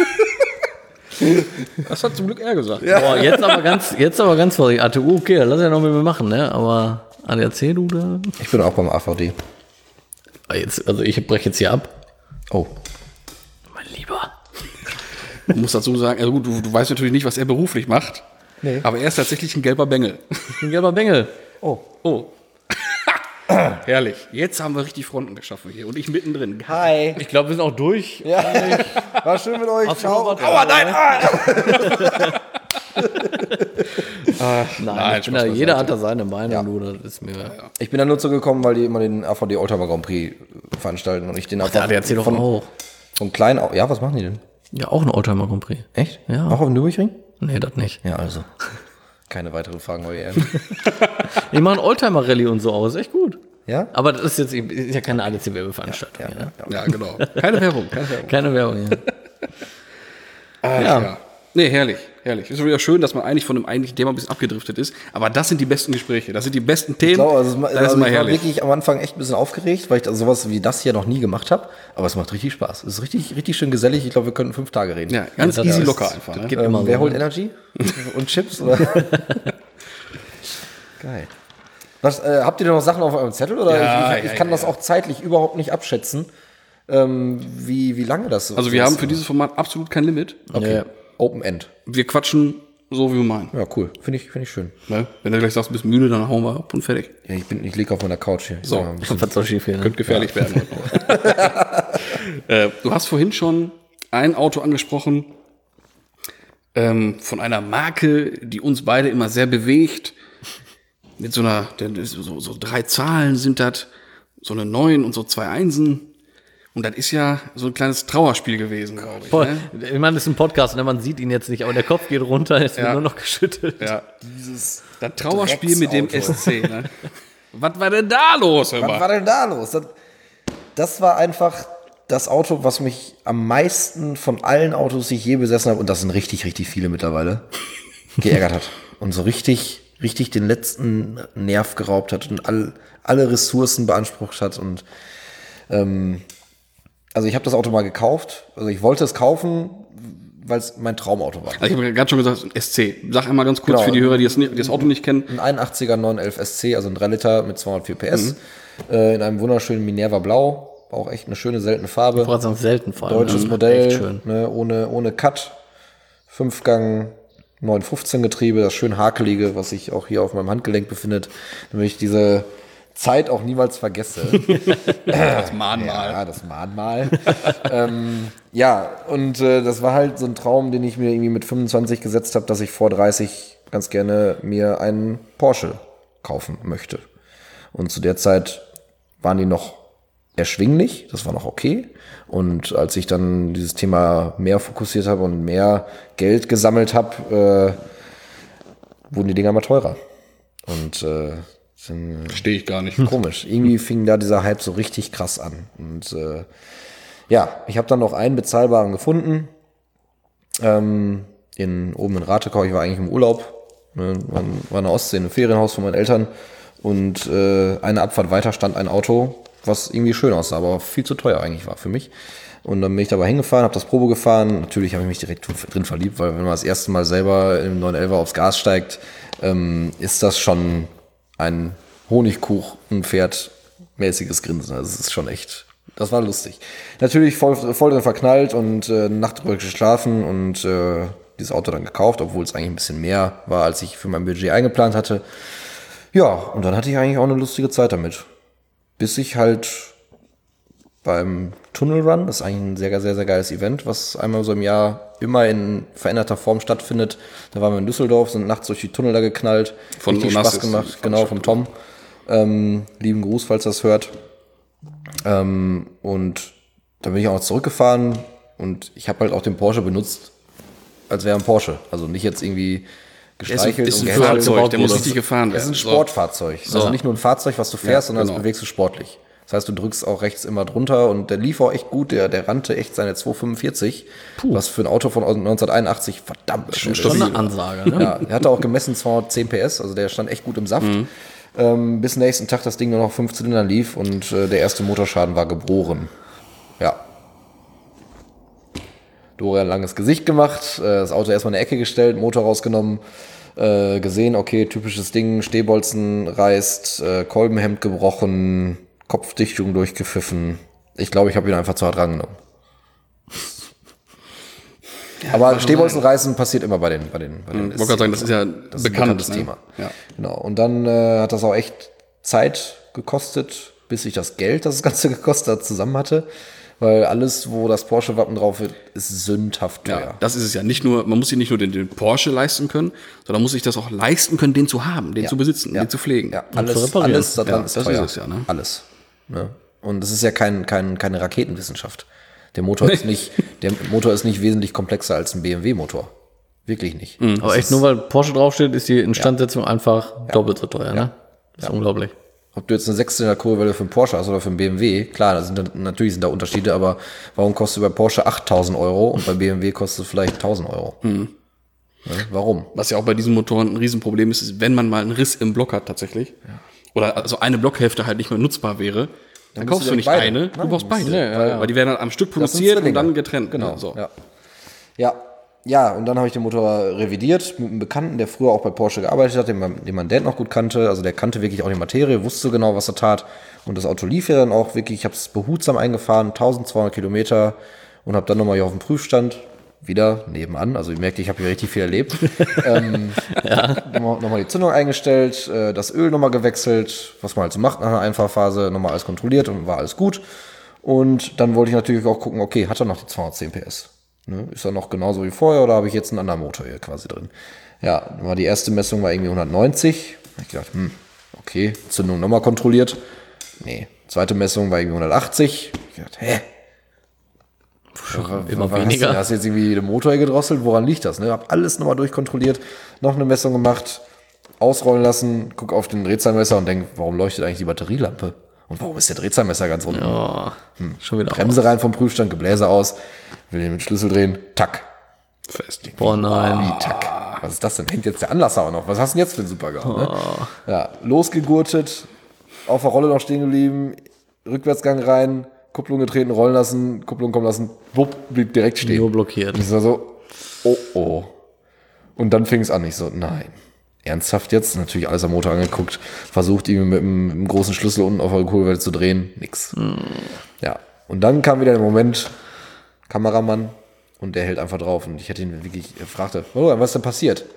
Das hat zum Glück er gesagt. Boah, jetzt aber ganz vorsichtig. ATU, okay, das lass ja noch mit mir machen, ne? Aber ADAC, du da? Ich bin auch beim AVD. Also ich breche jetzt hier ab. Oh. Mein Lieber. Man muss dazu sagen, also gut, du weißt natürlich nicht, was er beruflich macht. Nee. Aber er ist tatsächlich ein gelber Bengel. Ein gelber Bengel. Oh. Oh. Herrlich. Jetzt haben wir richtig Fronten geschaffen hier und ich mittendrin. Hi. Ich glaube, wir sind auch durch. Ja. War schön mit euch. Hast du Ciao. noch was? Aua, nein. Nein, ich bin da, jeder hat da seine Meinung, du, das ist mir. Ich bin da nur zugekommen, weil die immer den AVD Oldtimer Grand Prix veranstalten und ich den Der ADAC doch auch. Von klein auf. Ja, was machen die denn? Ja, auch ein Oldtimer Grand Prix. Echt? Ja. Auch auf dem Nürburgring? Nee, das nicht. Ja, also. Keine weiteren Fragen, euer Ehren. Die machen Oldtimer-Rallye und so aus, echt gut. Ja? Aber das ist ja keine ADAC-Werbeveranstaltung. Ja, Ja, genau. Keine Werbung. Keine Werbung, ja. Ja. Nee, herrlich. Ist wieder schön, dass man eigentlich von dem eigentlichen Thema ein bisschen abgedriftet ist. Aber das sind die besten Gespräche. Das sind die besten Themen. Ich glaube, also, das ist ich immer war herrlich. wirklich am Anfang echt ein bisschen aufgeregt, weil ich sowas wie das hier noch nie gemacht habe. Aber es macht richtig Spaß. Es ist richtig schön gesellig. Ich glaube, wir könnten 5 Tage reden. Ja, ganz das easy ist- locker einfach. Ne? Geht immer so. Wer holt Energy? Und Chips? Oder? Geil. Was, habt ihr denn noch Sachen auf eurem Zettel? Oder Ja, ich kann das auch zeitlich überhaupt nicht abschätzen, wie lange das so Also wir haben für dieses Format absolut kein Limit. Okay. Ja. Open End. Wir quatschen so, wie wir meinen. Ja, cool. Finde ich schön. Ne? Wenn du gleich sagst, du bist müde, dann hauen wir ab und fertig. Ja, ich liege auf meiner Couch hier. Ich So. sag mal ein bisschen- Was soll schief gehen? Ne? Könnte gefährlich werden. Du hast vorhin schon ein Auto angesprochen von einer Marke, die uns beide immer sehr bewegt. Mit so 3 Zahlen sind das, so eine 9 und so 2 Einsen. Und das ist ja so ein kleines Trauerspiel gewesen, glaube ich. Voll. Ne? Ich meine, das ist ein Podcast, ne? Man sieht ihn jetzt nicht, aber der Kopf geht runter, es wird Ja. nur noch geschüttelt. Ja. Dieses Das Trauerspiel mit dem Drecksauto. SC. Ne? Was war denn da los? Hör Was mal? war denn da los? Das war einfach das Auto, was mich am meisten von allen Autos, die ich je besessen habe, und das sind richtig viele mittlerweile, geärgert hat. Und so richtig den letzten Nerv geraubt hat und alle Ressourcen beansprucht hat. Und also ich habe das Auto mal gekauft. Also ich wollte es kaufen, weil es mein Traumauto war. Also ich habe gerade schon gesagt, ein SC. Sag einmal ganz kurz Genau. für die Hörer, die das Auto nicht kennen. Ein 81er 911 SC, also ein 3 Liter mit 204 PS, in einem wunderschönen Minerva Blau. War auch echt eine schöne, seltene Farbe. Ich brauche selten vor allem. Deutsches Echt Modell, schön. ne, ohne Cut. 5-Gang, 915 Getriebe, das schön hakelige, was sich auch hier auf meinem Handgelenk befindet, damit ich diese Zeit auch niemals vergesse. Das Mahnmal. Ja, das Mahnmal. Ja, und das war halt so ein Traum, den ich mir irgendwie mit 25 gesetzt habe, dass ich vor 30 ganz gerne mir einen Porsche kaufen möchte. Und zu der Zeit waren die noch erschwinglich, das war noch okay. Und als ich dann dieses Thema mehr fokussiert habe und mehr Geld gesammelt habe, wurden die Dinger mal teurer. Und Verstehe ich gar nicht. Komisch. Irgendwie fing da dieser Hype so richtig krass an. Und ja, ich habe dann noch einen bezahlbaren gefunden. Oben in Ratekau, ich war eigentlich im Urlaub. Ne, war in der Ostsee, in einem Ferienhaus von meinen Eltern. Und eine Abfahrt weiter stand ein Auto, was irgendwie schön aussah, aber viel zu teuer eigentlich war für mich. Und dann bin ich dabei hingefahren, habe das Probe gefahren. Natürlich habe ich mich direkt drin verliebt, weil wenn man das erste Mal selber im 911er aufs Gas steigt, ist das schon ein Honigkuchenpferd-mäßiges Grinsen. Also es ist schon echt, das war lustig. Natürlich voll drin verknallt und eine Nacht drüber geschlafen und dieses Auto dann gekauft, obwohl es eigentlich ein bisschen mehr war, als ich für mein Budget eingeplant hatte. Ja, und dann hatte ich eigentlich auch eine lustige Zeit damit. Bis ich halt beim Tunnelrun, das ist eigentlich ein sehr, sehr, sehr geiles Event, was einmal so im Jahr immer in veränderter Form stattfindet. Da waren wir in Düsseldorf, sind nachts durch die Tunnel da geknallt. Von richtig Onassis, Spaß gemacht, genau, vom Tom. Lieben Gruß, falls das hört. Und dann bin ich auch noch zurückgefahren und ich habe halt auch den Porsche benutzt, als wäre ein Porsche. Also nicht jetzt irgendwie gestreichelt ist und ein gehämmert. Fahrzeug, der muss richtig gefahren werden. Es ist ein Sportfahrzeug. So. Also nicht nur ein Fahrzeug, was du fährst, sondern genau. das bewegst du sportlich. Das heißt, du drückst auch rechts immer drunter und der lief auch echt gut. Der rannte echt seine 245, was für ein Auto von 1981 verdammt schnell ist. Schon eine Ansage, ne? Ja, er hatte auch gemessen 210 PS, also der stand echt gut im Saft. Bis nächsten Tag das Ding nur noch 5 Zylindern lief und der erste Motorschaden war geboren. Ja. Dorian langes Gesicht gemacht, das Auto erstmal in eine Ecke gestellt, Motor rausgenommen, gesehen, okay, typisches Ding, Stehbolzen reißt, Kolbenhemd gebrochen, Kopfdichtung durchgepfiffen. Ich glaube, ich habe ihn einfach zu hart rangenommen. Aber Stehbolzen reißen passiert immer bei den Ich wollte gerade sagen, das ist ja das ist ein bekannt. bekanntes Thema. Ja. Genau. Und dann hat das auch echt Zeit gekostet, bis ich das Geld, das das Ganze gekostet hat, zusammen hatte. Weil alles, wo das Porsche-Wappen drauf wird, ist sündhaft teuer. Ja, das ist es ja. Nicht nur, man muss sich nicht nur den Porsche leisten können, sondern muss sich das auch leisten können, den zu haben, den zu besitzen, den zu pflegen. Ja, zu alles reparieren. daran Ja, ist das teuer. ist es ja, ne? Alles. Ne? Und es ist ja keine Raketenwissenschaft. Der Motor ist nicht wesentlich komplexer als ein BMW-Motor. Wirklich nicht. Aber echt nur weil Porsche draufsteht, ist die Instandsetzung einfach doppelt so teuer, ne? Das ist unglaublich. Ob du jetzt eine 6-Zylinder-Kurbelwelle für einen Porsche hast oder für einen BMW, klar, natürlich sind da Unterschiede, aber warum kostet bei Porsche 8.000 Euro und bei BMW kostet es vielleicht 1.000 Euro? Ne? Warum? Was ja auch bei diesen Motoren ein Riesenproblem ist wenn man mal einen Riss im Block hat tatsächlich, oder also eine Blockhälfte halt nicht mehr nutzbar wäre, dann kaufst du nicht beide. eine, Nein, du brauchst beide. ja. Weil die werden dann am Stück Das sind produziert und Zwillinge. dann getrennt. Genau. Ne? So. Ja, und dann habe ich den Motor revidiert mit einem Bekannten, der früher auch bei Porsche gearbeitet hat, den mein Dad noch gut kannte. Also der kannte wirklich auch die Materie, wusste genau, was er tat. Und das Auto lief ja dann auch wirklich, ich habe es behutsam eingefahren, 1200 Kilometer und habe dann nochmal hier auf dem Prüfstand, wieder nebenan, also ihr merkt, ich habe hier richtig viel erlebt, nochmal die Zündung eingestellt, das Öl nochmal gewechselt, was man halt so macht nach einer Einfahrphase, nochmal alles kontrolliert und war alles gut. Und dann wollte ich natürlich auch gucken, okay, hat er noch die 210 PS? Ne? Ist er noch genauso wie vorher oder habe ich jetzt einen anderen Motor hier quasi drin? Ja, dann war die erste Messung war irgendwie 190. Da habe ich gedacht, okay, Zündung nochmal kontrolliert. Nee, zweite Messung war irgendwie 180. Ich dachte, Immer weniger. Hast du jetzt irgendwie den Motor hier gedrosselt? Woran liegt das? Ne? Hab alles nochmal durchkontrolliert, noch eine Messung gemacht, ausrollen lassen, guck auf den Drehzahlmesser und denk, warum leuchtet eigentlich die Batterielampe? Und warum ist der Drehzahlmesser ganz unten? Oh, schon wieder Bremse rein vom Prüfstand, Gebläse aus, will den mit Schlüssel drehen, tack. Fest. Boah, nein. Wie tack. Was ist das denn? Hängt jetzt der Anlasser auch noch. Was hast du denn jetzt für einen Super-GAU? Ne? Ja, losgegurtet, auf der Rolle noch stehen geblieben, Rückwärtsgang rein, Kupplung getreten, rollen lassen, Kupplung kommen lassen, wupp, blieb direkt stehen. Nur blockiert. Und ich war so, oh. Und dann fing es an, ich so, nein. Ernsthaft jetzt? Natürlich alles am Motor angeguckt, versucht ihn mit einem großen Schlüssel unten auf der Kurbelwelle zu drehen, nix. Ja, und dann kam wieder der Moment, Kameramann, und der hält einfach drauf. Und ich hätte ihn wirklich, er fragte, oh, was ist denn passiert?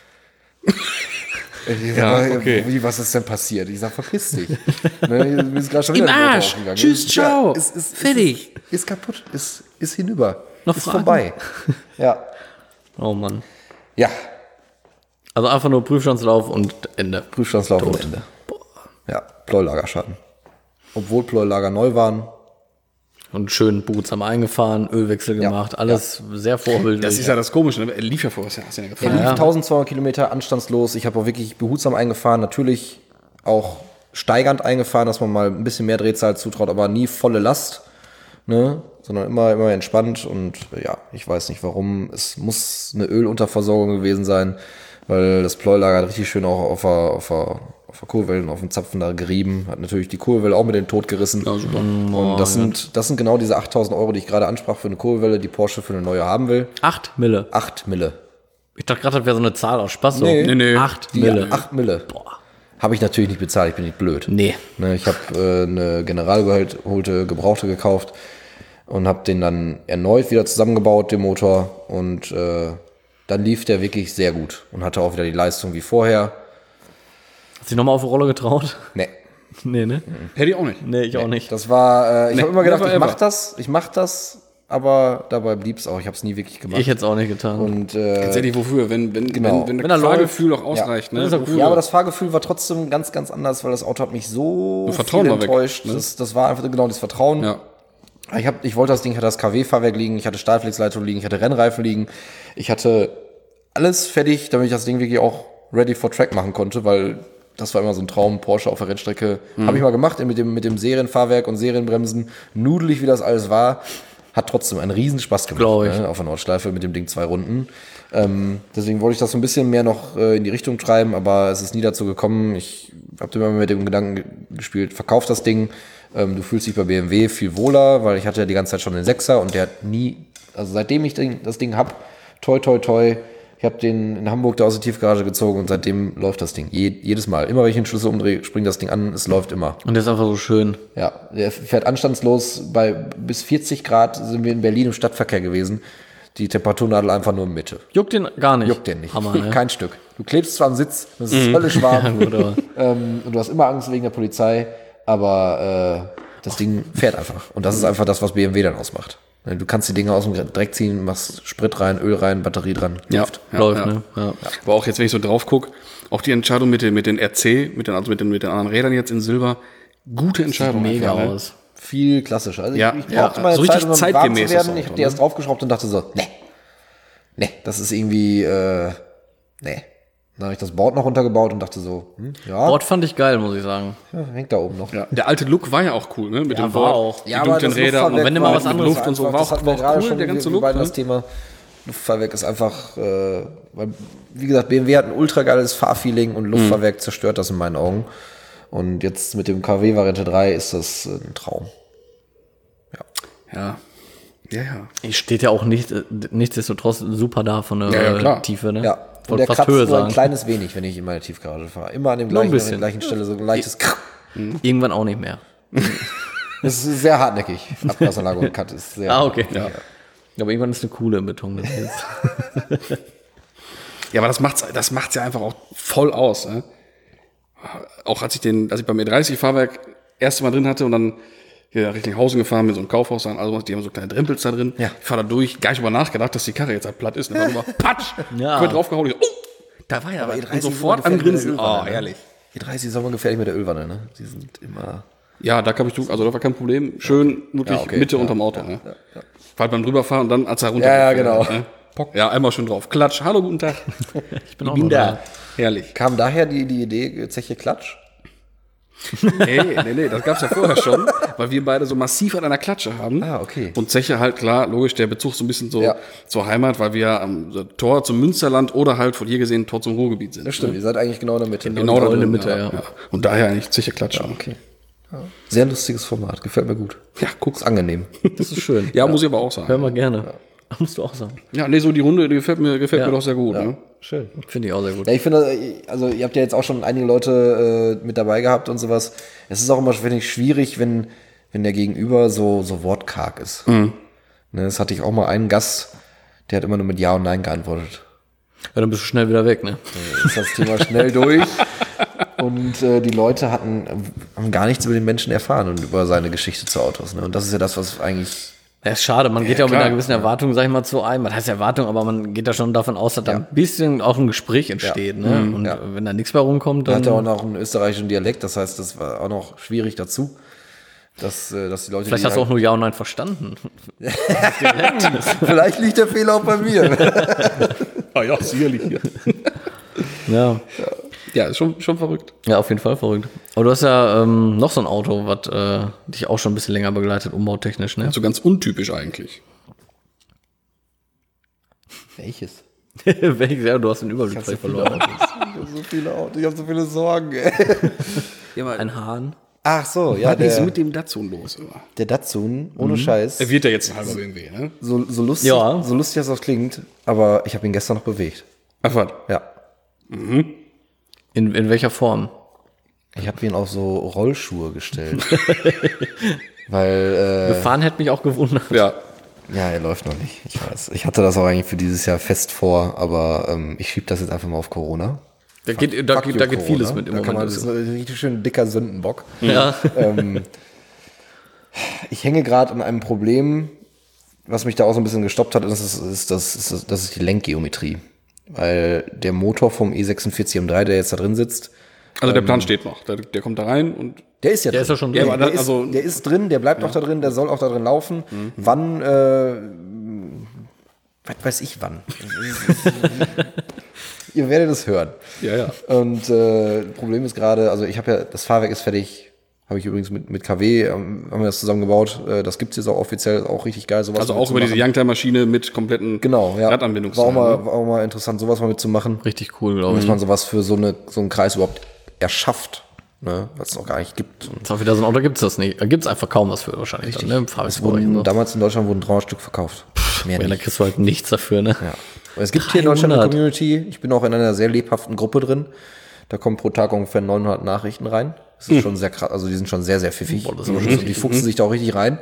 Okay. Wie, was ist denn passiert? Ich sag, verpiss dich. Ne, mir ist gerade schon wieder Im der Motor Arsch. aufgegangen. Tschüss, ciao. Fertig. Ist kaputt, ist hinüber. Noch ist Fragen? vorbei. Ja. Oh Mann. Ja, Also einfach nur Prüfstandslauf und Ende. Prüfstandslauf und Ende. Ja, Pleuelagerschaden. Obwohl Pleuelager neu waren. Und schön behutsam eingefahren, Ölwechsel gemacht, alles sehr vorbildlich. Das ist ja das Komische, ne? Er lief ja vorher, hast du ja Er gefahren. lief 1200 Kilometer anstandslos. Ich habe auch wirklich behutsam eingefahren. Natürlich auch steigernd eingefahren, dass man mal ein bisschen mehr Drehzahl zutraut, aber nie volle Last, ne? Sondern immer entspannt und ja, ich weiß nicht warum. Es muss eine Ölunterversorgung gewesen sein, weil das Pleuelager hat richtig schön auch auf der Kurwelle und auf dem Zapfen da gerieben, hat natürlich die Kurwelle auch mit den Tod gerissen. Ja, super. Und das sind genau diese 8.000 €, die ich gerade ansprach für eine Kurwelle, die Porsche für eine neue haben will. 8 Mille. 8 Mille. Ich dachte gerade, das wäre so eine Zahl aus Spaß. So. Nee. 8 Die Mille. 8 Mille. Habe ich natürlich nicht bezahlt, ich bin nicht blöd. Nee. Ne, ich habe eine generalgeholte Gebrauchte gekauft und habe den dann erneut wieder zusammengebaut, den Motor. Und dann lief der wirklich sehr gut und hatte auch wieder die Leistung wie vorher. Hast du dich nochmal auf die Rolle getraut? Nee. Nee, ne? Hätte ich auch nicht. Nee, ich auch nicht. Das war, ich habe immer gedacht, never ich mach das, aber dabei blieb es auch. Ich habe es nie wirklich gemacht. Ich hätte es auch nicht getan. Und Ganz ehrlich, wofür? Wenn Genau. das er Fahrgefühl auch ausreicht. Ja, Ne? ist ja Wofür? ja, aber das Fahrgefühl war trotzdem ganz, ganz anders, weil das Auto hat mich so Vertrauen viel war weg, enttäuscht. ne? Das war einfach genau das Vertrauen. Ja. Ich wollte das Ding, ich hatte das KW-Fahrwerk liegen, ich hatte Stahlflexleitung liegen, ich hatte Rennreifen liegen, ich hatte alles fertig, damit ich das Ding wirklich auch ready for track machen konnte, weil das war immer so ein Traum, Porsche auf der Rennstrecke. Habe ich mal gemacht mit dem Serienfahrwerk und Serienbremsen, nudelig wie das alles war, hat trotzdem einen Riesenspaß gemacht. Glaub ich. Ne, auf der Nordschleife mit dem Ding 2 Runden. Deswegen wollte ich das so ein bisschen mehr noch in die Richtung treiben, aber es ist nie dazu gekommen. Ich habe immer mit dem Gedanken gespielt, verkauf das Ding. Du fühlst dich bei BMW viel wohler, weil ich hatte ja die ganze Zeit schon den 6er und der hat nie, also seitdem ich das Ding hab, toi, ich habe den in Hamburg da aus der Tiefgarage gezogen und seitdem läuft das Ding. Jedes Mal. Immer wenn ich den Schlüssel umdrehe, springt das Ding an, es läuft immer. Und der ist einfach so schön. Ja, der fährt anstandslos. Bis 40 Grad sind wir in Berlin im Stadtverkehr gewesen. Die Temperaturnadel einfach nur in Mitte. Juckt den gar nicht. Juckt den nicht. Hammer, ne? Kein Stück. Du klebst zwar am Sitz, das ist völlig warm. Ja, gut, aber Und du hast immer Angst wegen der Polizei, aber das Ding fährt einfach. Und das ist einfach das, was BMW dann ausmacht. Du kannst die Dinge aus dem Dreck ziehen, machst Sprit rein, Öl rein, Batterie dran. Läuft. läuft, ne? Ja. Aber auch jetzt, wenn ich so drauf gucke, auch die Entscheidung mit den RC, mit den anderen Rädern jetzt in Silber, gute Entscheidung. Mega einfach, ne? aus. Viel klassischer. Also Ja, ich brauchte mal eine so richtig Zeit, um warm zu zeitgemäß werden. das Ich Auto, habe die erst draufgeschraubt und dachte so, nee, das ist irgendwie, nee. Dann habe ich das Board noch runtergebaut und dachte so, ja, Bord fand ich geil, muss ich sagen. hängt da oben noch. Ja. Der alte Look war ja auch cool, ne? Mit Ja, dem war Board, auch. die Ja, aber dunklen das Räder und Luftfahrwerk wenn du mal war was mit anderes Luft und so, einfach, war das hatten wir auch gerade cool, schon, der ganze wir Look. beide Ne? das Thema Luftfahrwerk ist einfach, weil, wie gesagt, BMW hat ein ultra geiles Fahrfeeling und Luftfahrwerk zerstört das in meinen Augen. Und jetzt mit dem KW Variante 3 ist das ein Traum. Ja. Ich steht ja auch nichtsdestotrotz super da von der Ja, klar. Tiefe, ne? Ja, und Wollte der fast kratzt Höhe nur ein sagen. kleines wenig, wenn ich in meine Tiefgarage fahre. Immer an Nur ein der bisschen. gleichen Stelle, so ein leichtes Irgendwann auch nicht mehr. Das ist sehr hartnäckig. Abgasanlage und Cut ist sehr Okay. Ja. Aber irgendwann ist eine coole im Beton. Das jetzt. Ja, aber das macht's ja einfach auch voll aus. Ne? Auch als ich beim E30-Fahrwerk erste Mal drin hatte und dann hier Richtung Hausen gefahren mit so einem Kaufhaus, also die haben so kleine Drempels da drin. Ja. Ich fahre da durch, gar nicht über nachgedacht, dass die Karre jetzt halt platt ist. Und dann war patsch, Ja. ich bin draufgehauen. Ich so, da war ja was. E30 Und sofort ist immer gefährlich angrinsen. mit der Ölwanne, Oh, ne? herrlich. E30 ist immer gefährlich mit der Ölwanne, ne? Die sind immer. Ja, da kam ich, also da war kein Problem. Schön, wirklich Ja, okay. Mitte Ja, unterm Auto. Ne? Halt beim drüberfahren und dann als er runter. Ja, genau. Ne? Ja, einmal schön drauf. Klatsch. Hallo, guten Tag. Ich bin auch noch da. Herrlich. Kam daher die Idee, Zeche Klatsch? Nee, das gab's ja vorher schon, weil wir beide so massiv an einer Klatsche haben. Ah, okay. Und Zeche halt, klar, logisch, der Bezug so ein bisschen Ja. zur Heimat, weil wir am Tor zum Münsterland oder halt von hier gesehen Tor zum Ruhrgebiet sind. Das stimmt, ihr seid eigentlich genau in der Mitte. Genau da in der drin, Mitte, ja. Und daher eigentlich Zeche Klatsche. Okay. Ja. Sehr lustiges Format, gefällt mir gut. Ja, guck's Ist angenehm. Das ist schön. Ja, muss ich aber auch sagen. Hören wir gerne. Musst du auch sagen. Ja, nee, so die Runde, die gefällt mir doch sehr gut. Ne? Schön. Finde ich auch sehr gut. Ja, ich finde, also ihr habt ja jetzt auch schon einige Leute mit dabei gehabt und sowas. Es ist auch immer, finde ich, schwierig, wenn der Gegenüber so wortkarg ist. Ne, das hatte ich auch mal einen Gast, der hat immer nur mit Ja und Nein geantwortet. Ja, dann bist du schnell wieder weg, ne? Dann ist das Thema schnell durch. Und die Leute haben gar nichts über den Menschen erfahren und über seine Geschichte zu Autos. Ne? Und das ist ja das, was eigentlich... Ja, ist schade. Man geht ja auch mit klar. einer gewissen Erwartung, sag ich mal, zu einem. Was heißt Erwartung, aber man geht da schon davon aus, dass da ein bisschen auch ein Gespräch entsteht. Ne? Und wenn da nichts mehr rumkommt, Er hat ja auch dann noch einen österreichischen Dialekt, das heißt, das war auch noch schwierig dazu, dass die Leute... vielleicht hast du auch nur Ja und Nein verstanden. Vielleicht liegt der Fehler auch bei mir. Ah ja, sicherlich. Ja. Ja, ist schon verrückt. Ja, auf jeden Fall verrückt. Aber du hast ja noch so ein Auto, was dich auch schon ein bisschen länger begleitet, umbautechnisch, ne? So ganz untypisch eigentlich. Welches? Welches? Ja, du hast den Überblick Ich habe so verloren. viele Autos, ich habe so viele Sorgen. Ja, aber Ein Hahn. Ach so, ja, was ist mit dem Datsun los immer? der Datsun, ohne Scheiß. Er wird ja jetzt ein halber BMW, ne? So lustig, Ja. so lustig, als das klingt, aber ich habe ihn gestern noch bewegt. Ach was. Ja. In welcher Form? Ich habe ihn auf so Rollschuhe gestellt. Weil, Gefahren hätte mich auch gewundert. Ja. ja, er läuft noch nicht. Ich weiß. Ich hatte das auch eigentlich für dieses Jahr fest vor, aber ich schiebe das jetzt einfach mal auf Corona. Da geht Fuck you, vieles Corona. mit im Da kann man, Moment. das ist ein richtig schön dicker Sündenbock. Ja. Ich hänge gerade an einem Problem, was mich da auch so ein bisschen gestoppt hat, das ist die Lenkgeometrie. Weil der Motor vom E46 M3, der jetzt da drin sitzt, Also der Plan steht noch. Der kommt da rein und der ist ja Der drin. ist ja schon Ja, drin. aber Der, also- der ist drin, der bleibt auch da drin, der soll auch da drin laufen. Wann, was weiß ich wann. Ihr werdet es hören. ja. Und Problem ist gerade, also ich habe ja, das Fahrwerk ist fertig, habe ich übrigens mit KW, haben wir das zusammengebaut. Das gibt's jetzt auch offiziell, ist auch richtig geil, sowas Also auch über diese Youngtimer-Maschine mit kompletten genau, ja. Radanbindung. War auch mal interessant, sowas mal mitzumachen. Richtig cool, glaube Dass ich. man sowas für so einen Kreis überhaupt erschafft, ne? Was es noch gar nicht gibt. Und Ist auch wieder so ein Auto, gibt's das nicht. Da gibt's einfach kaum was für wahrscheinlich dann, ne? Im es Fahrwerksbereich und wurden, so. damals in Deutschland wurden 300 Stück verkauft. Mehr Ja, da nicht. kriegst du halt nichts dafür, ne? Ja. Und es gibt hier in Deutschland eine 300. Community. Ich bin auch in einer sehr lebhaften Gruppe drin. Da kommen pro Tag ungefähr 900 Nachrichten rein. Das ist schon sehr krass. Also die sind schon sehr, sehr pfiffig. Boah, das ist aber schon Die fuchsen sich da auch richtig rein.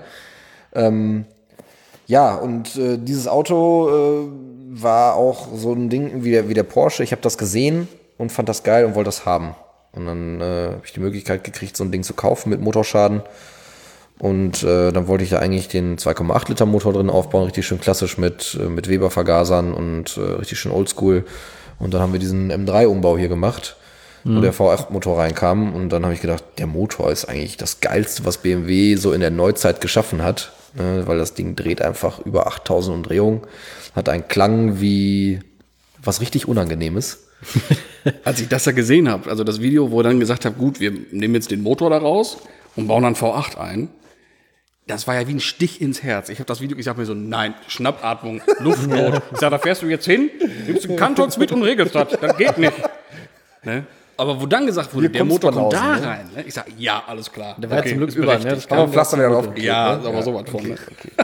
Ja, und dieses Auto war auch so ein Ding wie der Porsche. Ich habe das gesehen und fand das geil und wollte das haben. Und dann habe ich die Möglichkeit gekriegt, so ein Ding zu kaufen mit Motorschaden. Und dann wollte ich da eigentlich den 2,8 Liter Motor drin aufbauen, richtig schön klassisch mit Weber-Vergasern und richtig schön oldschool. Und dann haben wir diesen M3-Umbau hier gemacht, wo der V8-Motor reinkam. Und dann habe ich gedacht, der Motor ist eigentlich das Geilste, was BMW so in der Neuzeit geschaffen hat. Ne, weil das Ding dreht einfach über 8000 Umdrehungen, hat einen Klang wie was richtig Unangenehmes. Als ich das da gesehen habe, also das Video, wo er dann gesagt hat, gut, wir nehmen jetzt den Motor da raus und bauen dann V8 ein. Das war ja wie ein Stich ins Herz. Ich habe das Video, ich sag mir so, nein, Schnappatmung, Luftnot. Ich sag, da fährst du jetzt hin, nimmst einen Kantox mit und regelst das. Das geht nicht. Ne? Aber wo dann gesagt wurde, Hier der Motor kommt's kommt von da außen, ne? rein. Ne? Ich sag, ja, alles klar. Der war ja zum Glück ist überall, ne? berechtigt. Das Aber Pflaster wieder draufgeklebt. Ja, ne? aber sowas von. Ne?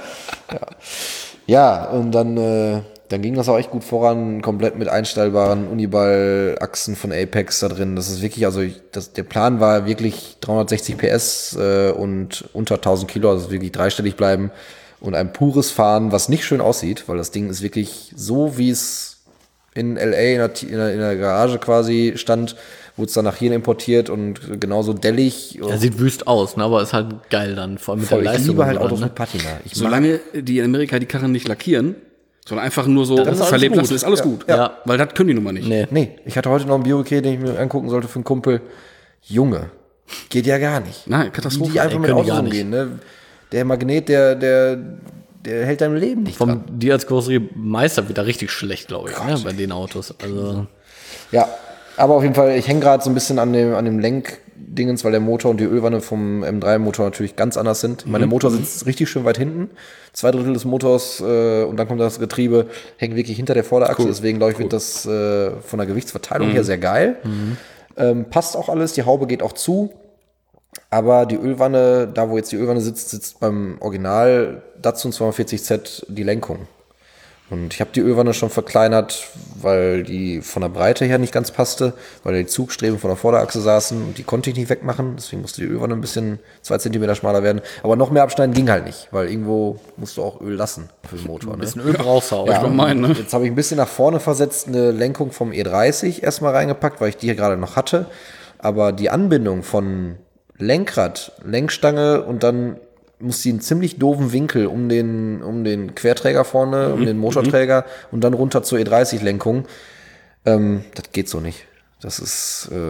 Ja, und dann ging das auch echt gut voran, komplett mit einstellbaren Uniball-Achsen von Apex da drin. Das ist wirklich, also der Plan war wirklich 360 PS und unter 1000 Kilo, also wirklich dreistellig bleiben und ein pures Fahren, was nicht schön aussieht, weil das Ding ist wirklich so, wie es in LA in der Garage quasi stand, wurde es dann nach hier importiert und genauso dellig. Er sieht wüst aus, ne? Aber ist halt geil dann, vor allem mit Voll, der ich Leistung. liebe halt und so Autos dann, mit Patina. Ich mag Solange die in Amerika die Karren nicht lackieren, sondern einfach nur so ist alles verlebt gut. lassen, ist alles Ja. gut. Ja. Weil das können die nun mal nicht. Nee. Nee, ich hatte heute noch einen Bio-Okay, den ich mir angucken sollte für einen Kumpel. Junge, geht ja gar nicht. Nein, Katastrophe. Die einfach Ey, mit können die Autos gar nicht. umgehen, ne? Der Magnet, der hält deinem Leben nicht dran. Die als Karosseriemeister wird da richtig schlecht, glaube ich, ne? Bei den Autos. Also, Ja, aber auf jeden Fall, ich hänge gerade so ein bisschen an dem Lenkdingens, weil der Motor und die Ölwanne vom M3-Motor natürlich ganz anders sind. Der Motor sitzt richtig schön weit hinten. 2/3 des Motors und dann kommt das Getriebe, hängt wirklich hinter der Vorderachse. Deswegen, glaube ich, wird das von der Gewichtsverteilung her sehr geil. Passt auch alles, die Haube geht auch zu. Aber die Ölwanne, da wo jetzt die Ölwanne sitzt beim Original Datsun 240Z die Lenkung. Und ich habe die Ölwanne schon verkleinert, weil die von der Breite her nicht ganz passte, weil die Zugstreben von der Vorderachse saßen und die konnte ich nicht wegmachen. Deswegen musste die Ölwanne ein bisschen 2 Zentimeter schmaler werden. Aber noch mehr abschneiden ging halt nicht, weil irgendwo musst du auch Öl lassen für den Motor. Ne? bisschen Öl brauchst du auch. Ja. Gemein, ne? Jetzt habe ich ein bisschen nach vorne versetzt eine Lenkung vom E30 erstmal reingepackt, weil ich die hier gerade noch hatte. Aber die Anbindung von Lenkrad, Lenkstange und dann muss die einen ziemlich doofen Winkel um den Querträger vorne, um den Motorträger und dann runter zur E30-Lenkung. Das geht so nicht. Das ist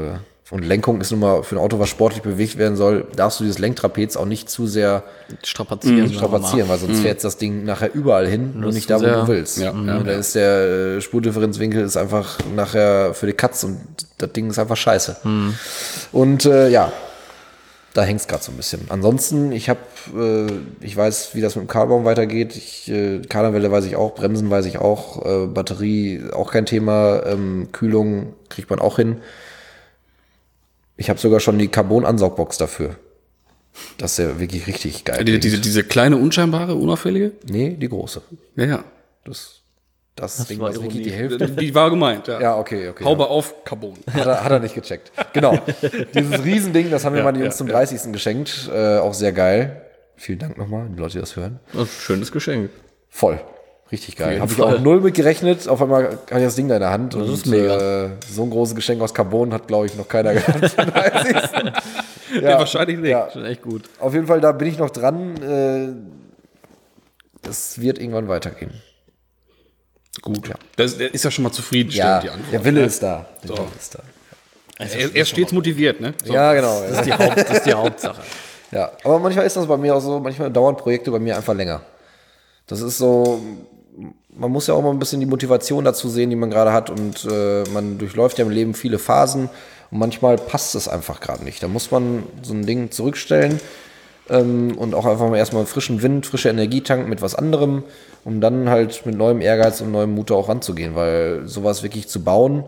Und Lenkung ist nun mal für ein Auto, was sportlich bewegt werden soll, darfst du dieses Lenktrapez auch nicht zu sehr strapazieren, weil sonst fährt das Ding nachher überall hin, nur nicht da, wo du willst. Ja, Und da ist der Spurdifferenzwinkel ist einfach nachher für die Katz und das Ding ist einfach scheiße. Und da hängt es gerade so ein bisschen. Ansonsten, ich weiß, wie das mit dem Karbaum weitergeht. Kardanwelle weiß ich auch, Bremsen weiß ich auch, Batterie auch kein Thema, Kühlung kriegt man auch hin. Ich habe sogar schon die Carbon-Ansaugbox dafür. Das ist ja wirklich richtig geil. Diese kleine, unscheinbare, unauffällige? Nee, die große. Ja. Das Ding war ist wirklich die Ironie. Hälfte. Die war gemeint, ja. Ja, okay. Haube auf, Carbon. Hat er nicht gecheckt. Genau. Dieses Riesending, das haben mir mal die Jungs zum 30. geschenkt. Auch sehr geil. Vielen Dank nochmal, die Leute, die das hören. Das ist ein schönes Geschenk. Voll. Richtig geil. Habe ich Fall. auch null mit gerechnet. Auf einmal habe ich das Ding da in der Hand. Das ist mega. So ein großes Geschenk aus Carbon hat, glaube ich, noch keiner gehabt. Ja, wahrscheinlich nicht. Ja. Schon echt gut. Auf jeden Fall, da bin ich noch dran. Das wird irgendwann weitergehen. Gut. Der ist ja schon mal zufriedenstellend, die Antwort. der Wille ist da. Er ist stets motiviert, ne? So. Ja, genau. Das ist die Hauptsache. Ja, aber manchmal ist das bei mir auch so, manchmal dauern Projekte bei mir einfach länger. Das ist so, man muss ja auch mal ein bisschen die Motivation dazu sehen, die man gerade hat und man durchläuft ja im Leben viele Phasen und manchmal passt es einfach gerade nicht. Da muss man so ein Ding zurückstellen und auch einfach mal erstmal frischen Wind, frische Energie tanken mit was anderem, um dann halt mit neuem Ehrgeiz und neuem Mut auch ranzugehen, weil sowas wirklich zu bauen,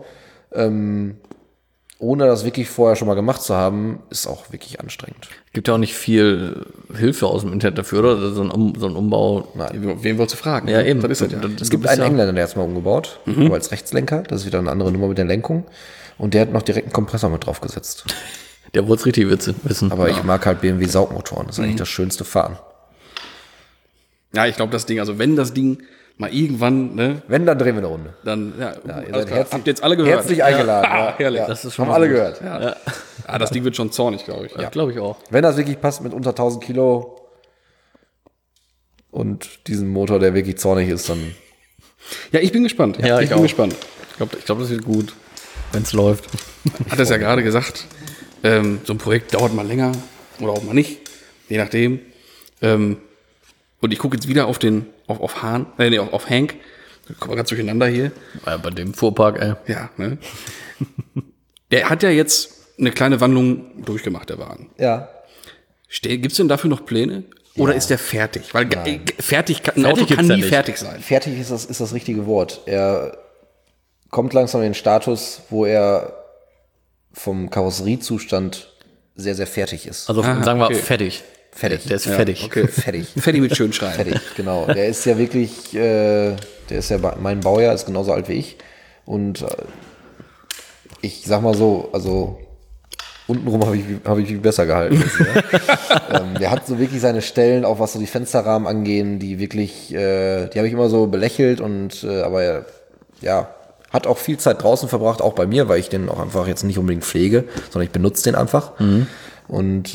ohne das wirklich vorher schon mal gemacht zu haben, ist auch wirklich anstrengend. Gibt ja auch nicht viel Hilfe aus dem Internet dafür, oder? So ein Umbau. Wen wolltest du fragen? Ja, eben. Das ist das ja. Es gibt einen Engländer, der hat es mal umgebaut, aber als Rechtslenker. Das ist wieder eine andere Nummer mit der Lenkung. Und der hat noch direkt einen Kompressor mit draufgesetzt. Der wollte es richtig wissen. Aber ich mag halt BMW Saugmotoren. Das ist eigentlich das schönste Fahren. Ja, ich glaube, das Ding, also wenn das Ding mal irgendwann, ne, Wenn, dann drehen wir eine Runde. dann, ja, Ihr alles seid klar. Habt ihr jetzt alle gehört? herzlich eingeladen. Ja, herrlich. Ja. Das ist schon Haben mal alle gut. gehört. Ja, das Ding wird schon zornig, glaube ich. Ja, glaube ich auch. Wenn das wirklich passt mit unter 1000 Kilo und diesen Motor, der wirklich zornig ist, dann Ja, ich bin gespannt. Ja, ich ich bin auch. gespannt. Ich glaube, das wird gut, wenn es läuft. Hat es ja gerade gesagt, so ein Projekt dauert mal länger oder auch mal nicht, je nachdem. Und ich gucke jetzt wieder auf auf Hank. Kommen wir ganz durcheinander hier. Ja, bei dem Fuhrpark, ey. Ja, ne? Der hat ja jetzt eine kleine Wandlung durchgemacht, der Wagen. ja. Gibt's denn dafür noch Pläne? Oder ist der fertig? Weil ein Auto gibt's kann ja nie nicht. fertig sein. Fertig ist das richtige Wort. Er kommt langsam in den Status, wo er vom Karosseriezustand sehr, sehr fertig ist. Also sagen wir okay. fertig. Fertig. Der ist fertig. Okay. Fertig. Fertig mit schön schreien. Fertig, genau. Der ist ja wirklich, der ist ja mein Baujahr, ist genauso alt wie ich. Und ich sag mal so, also untenrum habe ich viel besser gehalten. Als ihn, der hat so wirklich seine Stellen, auch was so die Fensterrahmen angehen, die wirklich, die habe ich immer so belächelt und aber ja, hat auch viel Zeit draußen verbracht, auch bei mir, weil ich den auch einfach jetzt nicht unbedingt pflege, sondern ich benutze den einfach. Und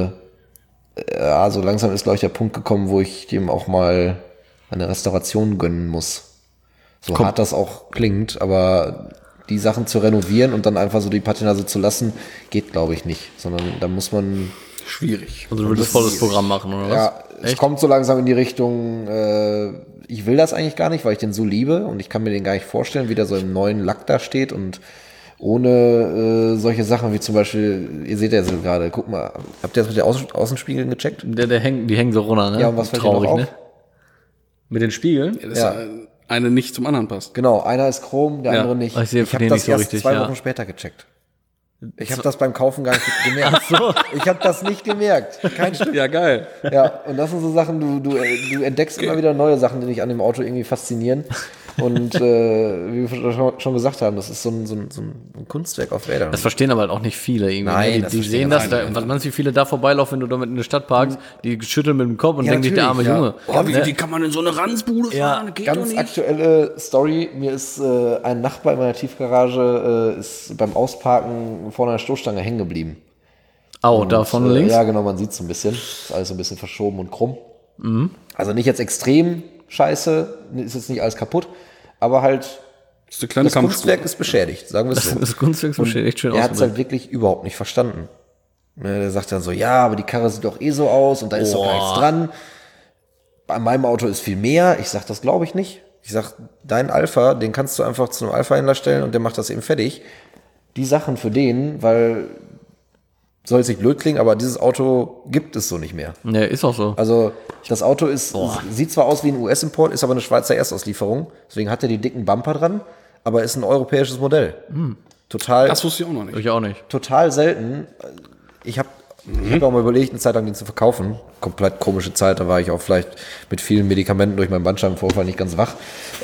ja, so langsam ist, glaube ich, der Punkt gekommen, wo ich dem auch mal eine Restauration gönnen muss. So hart das auch klingt, aber die Sachen zu renovieren und dann einfach so die Patina so zu lassen, geht, glaube ich, nicht. Sondern da muss man, Schwierig. Also du würdest volles Programm machen, oder was? ja, es kommt so langsam in die Richtung, ich will das eigentlich gar nicht, weil ich den so liebe und ich kann mir den gar nicht vorstellen, wie der so im neuen Lack da steht und ohne solche Sachen wie zum Beispiel, ihr seht ja so gerade, guck mal, habt ihr das mit den Außenspiegeln gecheckt? Die hängen so runter, ne? Ja, und was fällt dir noch auf? ne? Mit den Spiegeln? Dass Ja. eine nicht zum anderen passt. Genau, einer ist Chrom, der Ja. andere nicht. Ich sehe habe von denen das nicht so erst richtig, 2 ja. Wochen später gecheckt. Ich habe das beim Kaufen gar nicht gemerkt. Ich habe das nicht gemerkt. Kein Stück. Ja, geil. Ja, und das sind so Sachen, du entdeckst immer wieder neue Sachen, die dich an dem Auto irgendwie faszinieren. Und wie wir schon gesagt haben, das ist so ein Kunstwerk auf Rädern. Das verstehen aber halt auch nicht viele irgendwie. Nein, ne? das Die verstehen sehen ganz das, was meinst du, wie viele da vorbeilaufen, wenn du damit in der Stadt parkst, die schütteln mit dem Kopf und Ja, denken sich, der arme natürlich, ja. Junge. Wie kann man in so eine Ranzbude fahren? Geht doch Ganz nicht. aktuelle Story, mir ist ein Nachbar in meiner Tiefgarage ist beim Ausparken vor einer Stoßstange hängen geblieben. Au, da vorne links? Ja, genau, man sieht es ein bisschen. Ist alles so ein bisschen verschoben und krumm. Also nicht jetzt extrem scheiße, ist jetzt nicht alles kaputt, aber halt Das ist eine kleine Das Kunstwerk ist beschädigt, sagen wir es so. Das Kunstwerk ist echt schön Er hat es ausgedrückt. halt wirklich überhaupt nicht verstanden. Ne, der sagt dann so, ja, aber die Karre sieht doch eh so aus und da ist doch gar nichts dran. Bei meinem Auto ist viel mehr. Ich sag, das glaube ich nicht. Ich sag, dein Alpha, den kannst du einfach zu einem Alpha-Händler stellen und der macht das eben fertig. Die Sachen für den, weil, soll jetzt nicht blöd klingen, aber dieses Auto gibt es so nicht mehr. Ja, ist auch so. Also das Auto sieht zwar aus wie ein US-Import, ist aber eine Schweizer Erstauslieferung. Deswegen hat er die dicken Bumper dran, aber ist ein europäisches Modell. Total, Das wusste ich auch noch nicht. Ich auch nicht. total selten. Ich habe auch mal überlegt, eine Zeit lang den zu verkaufen. Komplett komische Zeit, da war ich auch vielleicht mit vielen Medikamenten durch meinen Bandscheibenvorfall nicht ganz wach.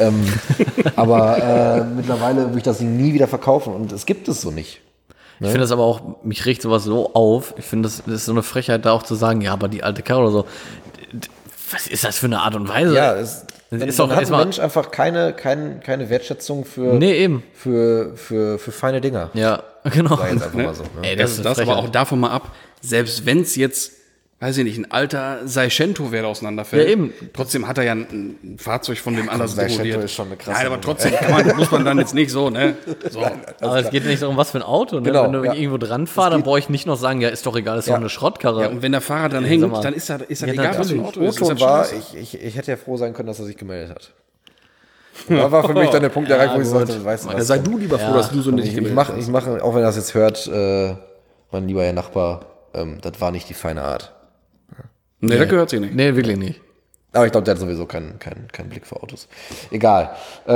Aber mittlerweile würde ich das Ding nie wieder verkaufen und es gibt es so nicht. Ich finde das aber auch, mich regt sowas so auf. Ich finde, das ist so eine Frechheit, da auch zu sagen, ja, aber die alte Karre oder so. Was ist das für eine Art und Weise? Ja, ist dann doch hat ein erstmal. Mensch einfach keine Wertschätzung für, Nee, eben. für feine Dinger. Ja, genau. War jetzt einfach mal so. Ne? Ey, Das ist aber Frechheit. auch davon mal ab, selbst wenn es jetzt, weiß ich nicht, ein alter Seicento wäre auseinanderfällt. Ja, eben. Trotzdem hat er ja ein Fahrzeug von dem anders Seicento demoliert. ist schon eine krasse Nein, aber Nummer. trotzdem muss man dann jetzt nicht so, ne? So. Aber es geht nicht darum, was für ein Auto. Ne? Genau, Wenn du ja. irgendwo dran fahrst, dann brauche ich nicht noch sagen, ja, ist doch egal, ist doch eine Schrottkarre. Ja, und wenn der Fahrer dann hängt, sag mal. dann ist er Ja, egal, was für ein natürlich. Auto ist. Otto Ist war, halt scheiße. ich hätte ja froh sein können, dass er sich gemeldet hat. Und da war für mich dann der Punkt erreicht, wo ich gut. sagte, weißt du Ja, was, sei du lieber froh, dass du so nicht ich gemeldet mache, hast. auch wenn er das jetzt hört, mein lieber Herr Nachbar, das war nicht die feine Art. Nee, das gehört sich nicht. Nee, wirklich nicht. Aber ich glaube, der hat sowieso keinen Blick für Autos. Egal.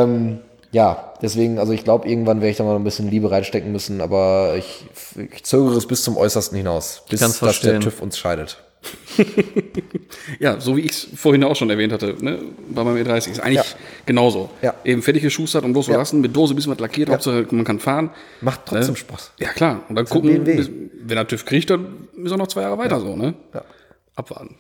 Ja, deswegen, also ich glaube, irgendwann werde ich da mal ein bisschen Liebe reinstecken müssen, aber ich zögere es bis zum Äußersten hinaus, bis kann's dass der verstehen. TÜV uns scheidet. Ja, so wie ich es vorhin auch schon erwähnt hatte, ne, bei meinem E30 ist eigentlich genauso. Ja. Eben fertig geschustert und bloß lassen, mit Dose ein bisschen was lackiert, Hauptsache man kann fahren. Macht trotzdem Ne? Spaß. Ja, klar. Und dann ein gucken, BMW. wenn er TÜV kriegt, dann ist er noch 2 Jahre weiter so, ne? Ja. Abwarten.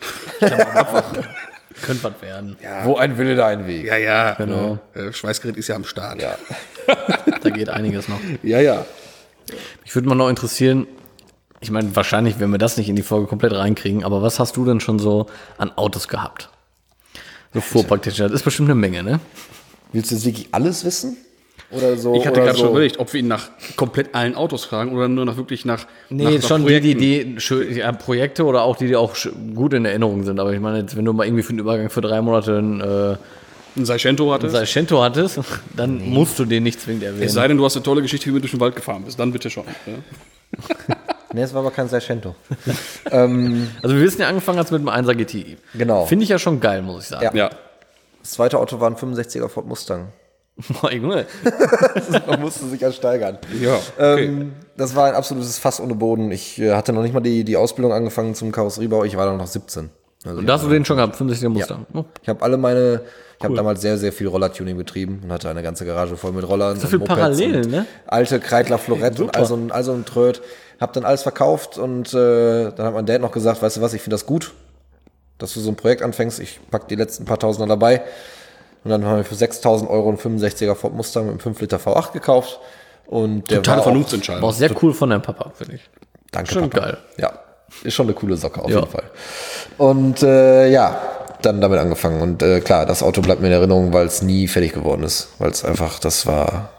Könnte was werden. Wo ein Wille, da ein Weg. Ja, ja. Genau. Schweißgerät ist ja am Start. Ja. Da geht einiges noch. Ja, ja. Mich würde mal noch interessieren, ich meine, wahrscheinlich werden wir das nicht in die Folge komplett reinkriegen, aber was hast du denn schon so an Autos gehabt? So fuhrpraktisch, das ist bestimmt eine Menge, ne? Willst du jetzt wirklich alles wissen? Oder so? Ich hatte oder gerade schon überlegt, ob wir ihn nach komplett allen Autos fragen oder nur nach wirklich nach Nee, nach schon Projekten. die ja, Projekte oder auch die auch gut in Erinnerung sind. Aber ich meine, jetzt, wenn du mal irgendwie für den Übergang für 3 Monate ein Seicento hattest. Seicento hattest, dann musst du den nicht zwingend Es erwähnen. sei denn, du hast eine tolle Geschichte, wie du durch den Wald gefahren bist. Dann bitte schon. Ja. Nee, es war aber kein Seicento. Also wir wissen ja, angefangen hast mit dem 1er GTI. Genau. Finde ich ja schon geil, muss ich sagen. Ja. Ja. Das zweite Auto war ein 65er Ford Mustang. Boah, Junge. Man musste sich ja steigern. Ja. Okay. Das war ein absolutes Fass ohne Boden. Ich hatte noch nicht mal die Ausbildung angefangen zum Karosseriebau. Ich war dann noch 17. Also Und da hast du den schon gehabt, 65er Mustang. Oh. ich habe habe damals sehr, sehr viel Rollertuning betrieben und hatte eine ganze Garage voll mit Rollern. So viel Parallelen, und ne? Alte Kreidler Florett und all so ein Tröd. Hab dann alles verkauft und dann hat mein Dad noch gesagt, weißt du was, ich finde das gut, dass du so ein Projekt anfängst. Ich pack die letzten paar Tausender dabei. Und dann haben wir für 6.000 Euro einen 65er Ford Mustang mit einem 5 Liter V8 gekauft. Und der Totale war auch, Vernunftsentscheidung. War auch sehr cool von deinem Papa, finde ich. danke, Schon Papa. geil. Ja, ist schon eine coole Socke auf Ja. jeden Fall. Und ja, dann damit angefangen. Und klar, das Auto bleibt mir in Erinnerung, weil es nie fertig geworden ist. Weil es einfach, das war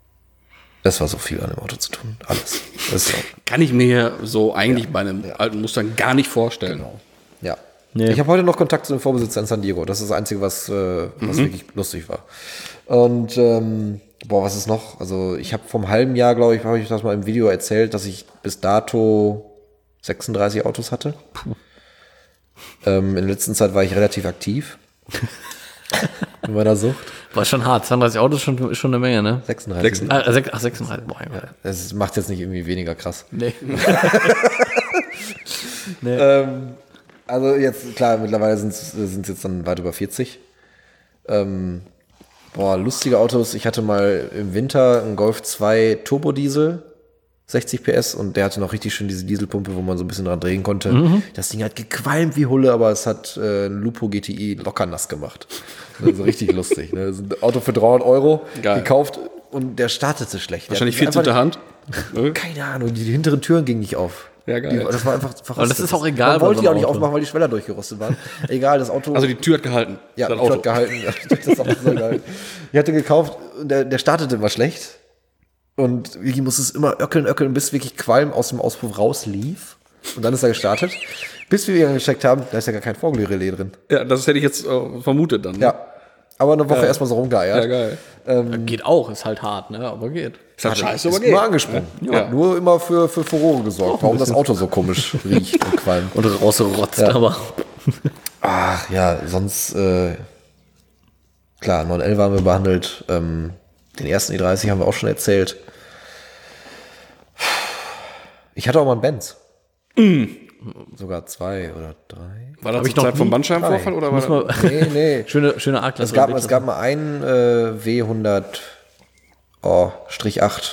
so viel an dem Auto zu tun. Alles. Das war, Kann ich mir so eigentlich bei einem alten Mustang gar nicht vorstellen. ja. Nee. Ich habe heute noch Kontakt zu dem Vorbesitzer in San Diego. Das ist das Einzige, was wirklich lustig war. Und was ist noch? Also ich habe vom halben Jahr, glaube ich, habe ich das mal im Video erzählt, dass ich bis dato 36 Autos hatte. In der letzten Zeit war ich relativ aktiv in meiner Sucht. War schon hart. 32 Autos ist schon eine Menge, ne? 36. 36. Boah, Junge. Das macht jetzt nicht irgendwie weniger krass. Nee. Also jetzt, klar, mittlerweile sind es jetzt dann weit über 40. Lustige Autos. Ich hatte mal im Winter einen Golf 2 Turbodiesel, 60 PS, und der hatte noch richtig schön diese Dieselpumpe, wo man so ein bisschen dran drehen konnte. Das Ding hat gequalmt wie Hulle, aber es hat ein Lupo GTI locker nass gemacht. Also richtig lustig. Ne? Das ist ein Auto für 300 Euro Geil. gekauft und der startete schlecht. Wahrscheinlich Der hat 14. Hand. keine Ahnung, die hinteren Türen gingen nicht auf. Ja, geil. Das war einfach verrostet. Aber das ist auch egal Man bei wollte so die auch einem nicht Auto. aufmachen, weil die Schweller durchgerostet waren. Egal, das Auto... Also die Tür hat gehalten. ja, das die Tür hat gehalten. Das Auto so geil. Ich hatte gekauft, der startete immer schlecht. Und Vicky musste es immer öckeln, bis wirklich Qualm aus dem Auspuff rauslief. Und dann ist er gestartet. Bis wir wieder gecheckt haben, da ist ja gar kein Vorglührrelais drin. Ja, das hätte ich jetzt vermutet dann. Ne? Ja. Aber eine Woche erstmal so rumgeeiert. Ja, geil. Geht auch, ist halt hart, ne? Aber geht. Ist halt scheiße, Ist aber immer geht. angesprungen. Ja. Nur immer für Furore gesorgt, warum das Auto so komisch riecht und qualmt. Und rausgerotzt, Ja. aber. Ach ja, sonst, klar, 911 haben wir behandelt. Den ersten E30 haben wir auch schon erzählt. Ich hatte auch mal einen Benz. Sogar 2 oder 3. War das Hab ich zur noch Zeit vom nie- Bandscheibenvorfall oder war Muss man, Nee. schöne A-Klasse. Es gab mal einen W100-8,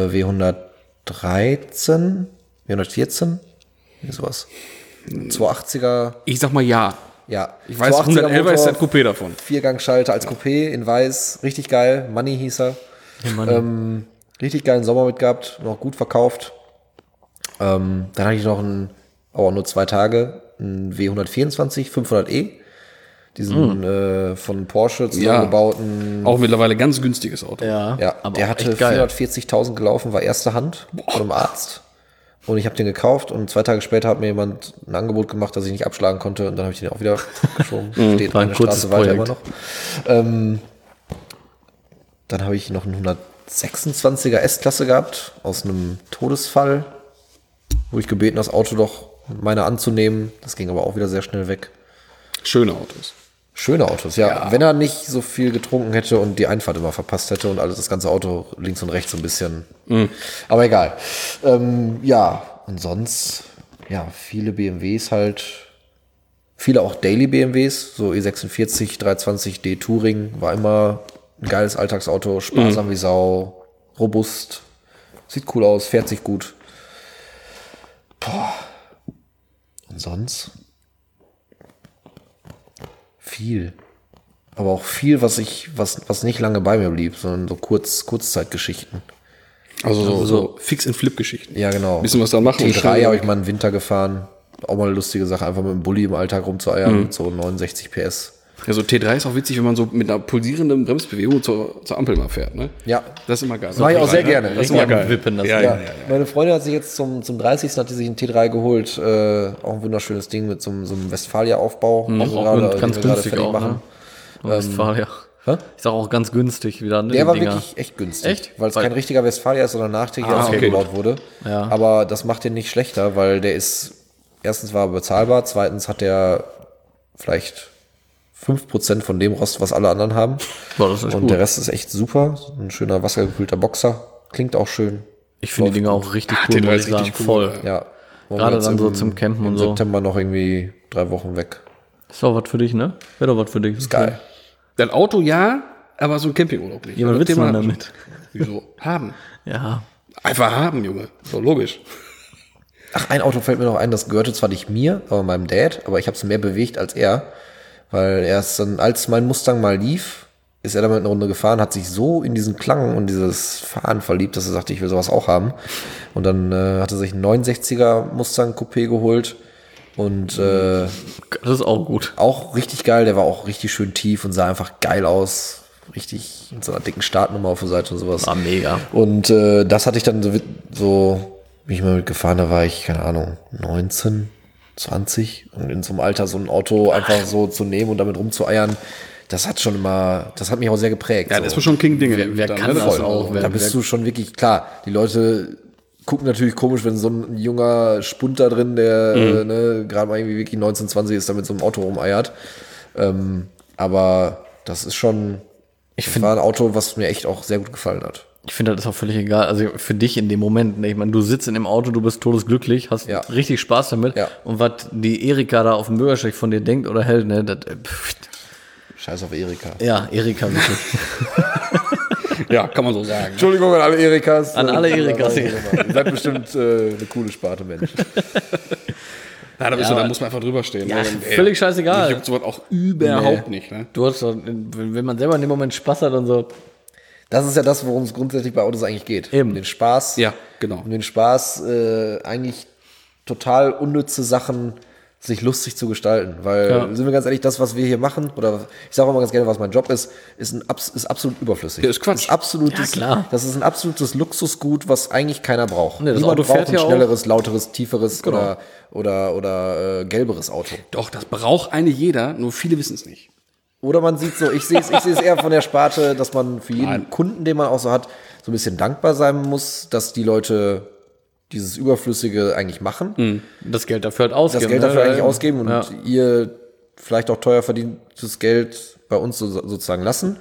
W113, W114, wie sowas. 280er, Ich sag mal ja. ja. Ich weiß, 280er 111 ist Motor, das Coupé davon. Viergangschalter als Coupé in weiß, richtig geil. Money hieß er. Richtig geilen Sommer mit gehabt, noch gut verkauft. Dann hatte ich noch aber nur 2 Tage, einen W124 500e. Diesen von Porsche zusammengebauten. Auch mittlerweile ganz günstiges Auto. Ja, Ja, aber der auch hatte echt geil. 440.000 gelaufen, war erste Hand von einem Arzt. Und ich habe den gekauft und 2 Tage später hat mir jemand ein Angebot gemacht, das ich nicht abschlagen konnte. Und dann habe ich den auch wieder geschoben. Steht war ein eine kurzes Straße weiter Projekt. immer noch. Dann habe ich noch einen 126er S-Klasse gehabt aus einem Todesfall. Wurde ich gebeten, das Auto doch meiner anzunehmen. Das ging aber auch wieder sehr schnell weg. Schöne Autos. Schöne Autos, ja. Wenn er nicht so viel getrunken hätte und die Einfahrt immer verpasst hätte und alles das ganze Auto links und rechts so ein bisschen. Aber egal. Ja, und sonst, ja, viele BMWs halt. Viele auch Daily BMWs, so E46, 320d Touring, war immer ein geiles Alltagsauto, sparsam wie Sau, robust, sieht cool aus, fährt sich gut. Boah. Und sonst? Viel. Aber auch viel, was nicht lange bei mir blieb, sondern so Kurzzeitgeschichten. Also so Fix-and-Flip-Geschichten. Ja, genau. Bisschen was dran machen. T3 habe ich mal einen Winter gefahren. Auch mal eine lustige Sache, einfach mit dem Bulli im Alltag rumzueiern, mit so 69 PS. Ja, so T3 ist auch witzig, wenn man so mit einer pulsierenden Bremsbewegung zur Ampel mal fährt, ne? Ja. Das ist immer geil. Das mache ich auch sehr gerne. Das ist immer geil. Wippen, das ja, Ding. ja, Ja, ja. meine Freundin hat sich jetzt zum 30. hat die sich einen T3 geholt. Auch ein wunderschönes Ding mit so einem Westfalia-Aufbau. Also Auch gerade, ganz den wir gerade günstig fertig auch, machen. ne? Westfalia. Hä? Ich sag auch ganz günstig wieder, ne? Der die war Dinger. wirklich echt günstig. Echt? Weil es Weil- kein richtiger Westfalia ist, sondern nachträglich okay, ausgebaut wurde. Ja. Aber das macht den nicht schlechter, weil der ist, erstens war er bezahlbar, zweitens hat der vielleicht 5% von dem Rost, was alle anderen haben. Boah, das ist echt Und gut. der Rest ist echt super. Ein schöner wassergekühlter Boxer. Klingt auch schön. Ich finde die Dinger auch richtig cool, T3 muss ist ich sagen. richtig cool, Voll. Ja. Wollen Gerade wir jetzt dann so zum Campen und im so. September noch irgendwie 3 Wochen weg. Ist doch was für dich, ne? Wäre doch was für dich. Ist geil. Dein Auto ja, aber so ein Campingurlaub nicht. Ja, was Das willst du Thema denn hat- damit? Wieso? Haben. Ja. Einfach haben, Junge. So logisch. Ach, ein Auto fällt mir noch ein, das gehörte zwar nicht mir, aber meinem Dad, aber ich habe es mehr bewegt als er. Weil er ist dann, als mein Mustang mal lief, ist er damit eine Runde gefahren, hat sich so in diesen Klang und dieses Fahren verliebt, dass er sagte, ich will sowas auch haben. Und dann hat er sich einen 69er Mustang Coupé geholt und Das ist auch gut. auch richtig geil, der war auch richtig schön tief und sah einfach geil aus. Richtig mit so einer dicken Startnummer auf der Seite und sowas. War mega. Und das hatte ich dann so, wie ich mal mitgefahren, da war ich, keine Ahnung, 19, 20. Und in so einem Alter so ein Auto einfach so zu nehmen und damit rumzueiern, das hat mich auch sehr geprägt. Ja, so. das war schon King-Dinge. Wer dann, kann ne? das Voll. auch? Da bist du schon wirklich, klar, die Leute gucken natürlich komisch, wenn so ein junger Spund da drin, der gerade mal irgendwie wirklich 19, 20 ist, da mit so einem Auto rumeiert. Aber das ist schon, war ein Auto, was mir echt auch sehr gut gefallen hat. Ich finde, das ist auch völlig egal. Also für dich in dem Moment, ne? Ich meine, du sitzt in dem Auto, du bist todesglücklich, hast Ja. richtig Spaß damit. Ja. Und was die Erika da auf dem Bürgersteig von dir denkt oder hält, ne? Das, Scheiß auf Erika. ja, Erika wirklich. Ja, kann man so sagen. Entschuldigung an alle Erikas. An alle Erikas. Ihr seid bestimmt eine coole Sparte, Mensch. Ja, da, Ja, da muss man einfach drüber stehen. Ja, ne? völlig scheißegal. Ich hab sowas auch überhaupt nicht. Ne? Du hast doch, wenn man selber in dem Moment Spaß hat und so. Das ist ja das, worum es grundsätzlich bei Autos eigentlich geht. Eben. Um den Spaß. Ja, genau. Um den Spaß eigentlich total unnütze Sachen sich lustig zu gestalten. Weil, sind wir ganz ehrlich, das, was wir hier machen, oder ich sage auch mal ganz gerne, was mein Job ist absolut überflüssig. Ja, ist Quatsch. Das ist ein absolutes Luxusgut, was eigentlich keiner braucht. Nee, das Niemand Auto fährt braucht ein ja auch. schnelleres, lauteres, tieferes oder gelberes Auto. Doch, das braucht eine jeder, nur viele wissen es nicht. Oder man sieht so, ich sehe es eher von der Sparte, dass man für jeden Kunden, den man auch so hat, so ein bisschen dankbar sein muss, dass die Leute dieses Überflüssige eigentlich machen. Das Geld dafür halt ausgeben. Das Geld dafür eigentlich ausgeben und Ja. ihr vielleicht auch teuer verdientes Geld bei uns sozusagen lassen.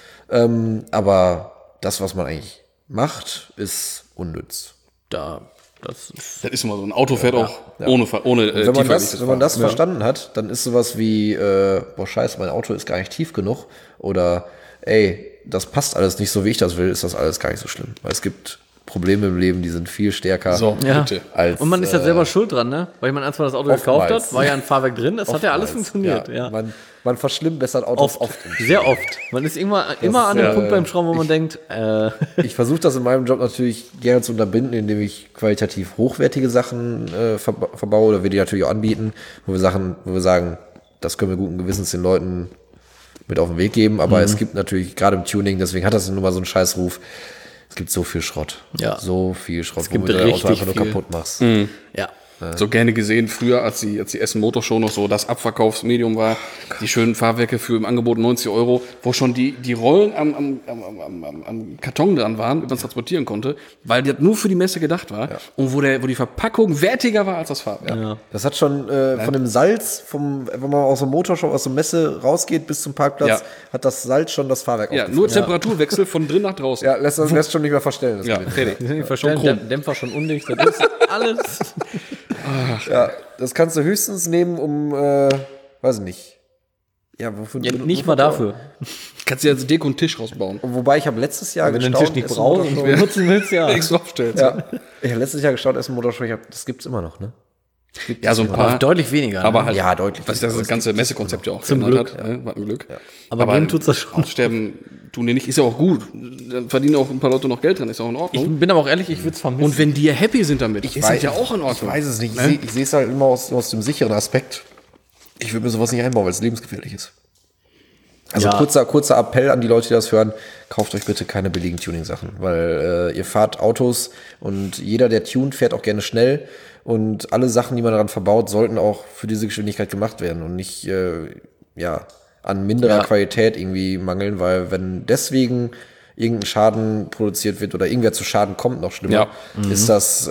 Aber das, was man eigentlich macht, ist unnütz. Das ist Das ist immer so. Ein Auto fährt auch ohne Wenn man das verstanden hat, dann ist sowas wie, boah, scheiße, mein Auto ist gar nicht tief genug. Oder, ey, das passt alles nicht so, wie ich das will, ist das alles gar nicht so schlimm. Weil es gibt Probleme im Leben, die sind viel stärker bitte. als. Und man ist ja selber schuld dran, ne? Weil ich meine, als man das Auto gekauft oftmals. hat, war ja ein Fahrwerk drin, es hat ja alles Oftmals, funktioniert. Ja. Man verschlimmbessert Autos oft. Sehr oft. Man ist immer an dem Punkt beim Schrauben, wo man denkt, Ich versuche das in meinem Job natürlich gerne zu unterbinden, indem ich qualitativ hochwertige Sachen verbaue oder wir die natürlich auch anbieten, wo wir sagen, das können wir guten Gewissens den Leuten mit auf den Weg geben. Aber es gibt natürlich, gerade im Tuning, deswegen hat das nun mal so einen Scheißruf, es gibt so viel Schrott. Ja. So viel Schrott, gibt wo du dein Auto richtig einfach nur viel. kaputt machst. ja. So gerne gesehen früher, als die Essen Motor Show noch so das Abverkaufsmedium war, die schönen Fahrwerke für im Angebot 90 €, wo schon die Rollen am Karton dran waren, wie man es transportieren konnte, weil das nur für die Messe gedacht war und wo die Verpackung wertiger war als das Fahrwerk. Ja. Das hat schon von dem Salz, wenn man aus dem Motorshop, aus der Messe rausgeht bis zum Parkplatz, hat das Salz schon das Fahrwerk Ja, aufgefrisst. nur Temperaturwechsel von drin nach draußen. Ja, lässt schon nicht mehr verstellen. Das Ja, Gerät. fertig. Die sind nicht verstellen, Dämpfer schon undicht, das ist alles. Ja, das kannst du höchstens nehmen, weiß ich nicht. Ja, wofür? Ja, nicht mal dafür. Kannst du jetzt Deko und Tisch rausbauen. Wobei ich habe letztes Jahr Wenn du den gestaunt, Tisch nicht Essen brauchst und Motorshow- benutzen willst, ja. Extra aufstellst. Ja, ich habe letztes Jahr gestaunt, Essen Motorshow, das gibt's immer noch, ne? Ja, so ein Aber paar. deutlich weniger. Aber ne? halt, Ja, deutlich. was das ganze Messekonzept ja auch Zum geändert Glück, hat. Ne? War ein Glück. Aber geben tut's das schon. Aussterben tun die nicht. Ist ja auch gut. Dann verdienen auch ein paar Leute noch Geld dran. Ist auch in Ich Ordnung. bin aber auch ehrlich, ich würde es vermissen. Und wenn die happy sind damit, ist das ja auch in Ich Ordnung. weiß es nicht. Ich sehe es halt immer aus dem sicheren Aspekt. Ich würde mir sowas nicht einbauen, weil es lebensgefährlich ist. Also Ja. kurzer Appell an die Leute, die das hören, kauft euch bitte keine billigen Tuning-Sachen, weil ihr fahrt Autos und jeder, der tunt, fährt auch gerne schnell und alle Sachen, die man daran verbaut, sollten auch für diese Geschwindigkeit gemacht werden und nicht an minderer Qualität irgendwie mangeln, weil wenn deswegen irgendein Schaden produziert wird oder irgendwer zu Schaden kommt, noch schlimmer, Ja. ist das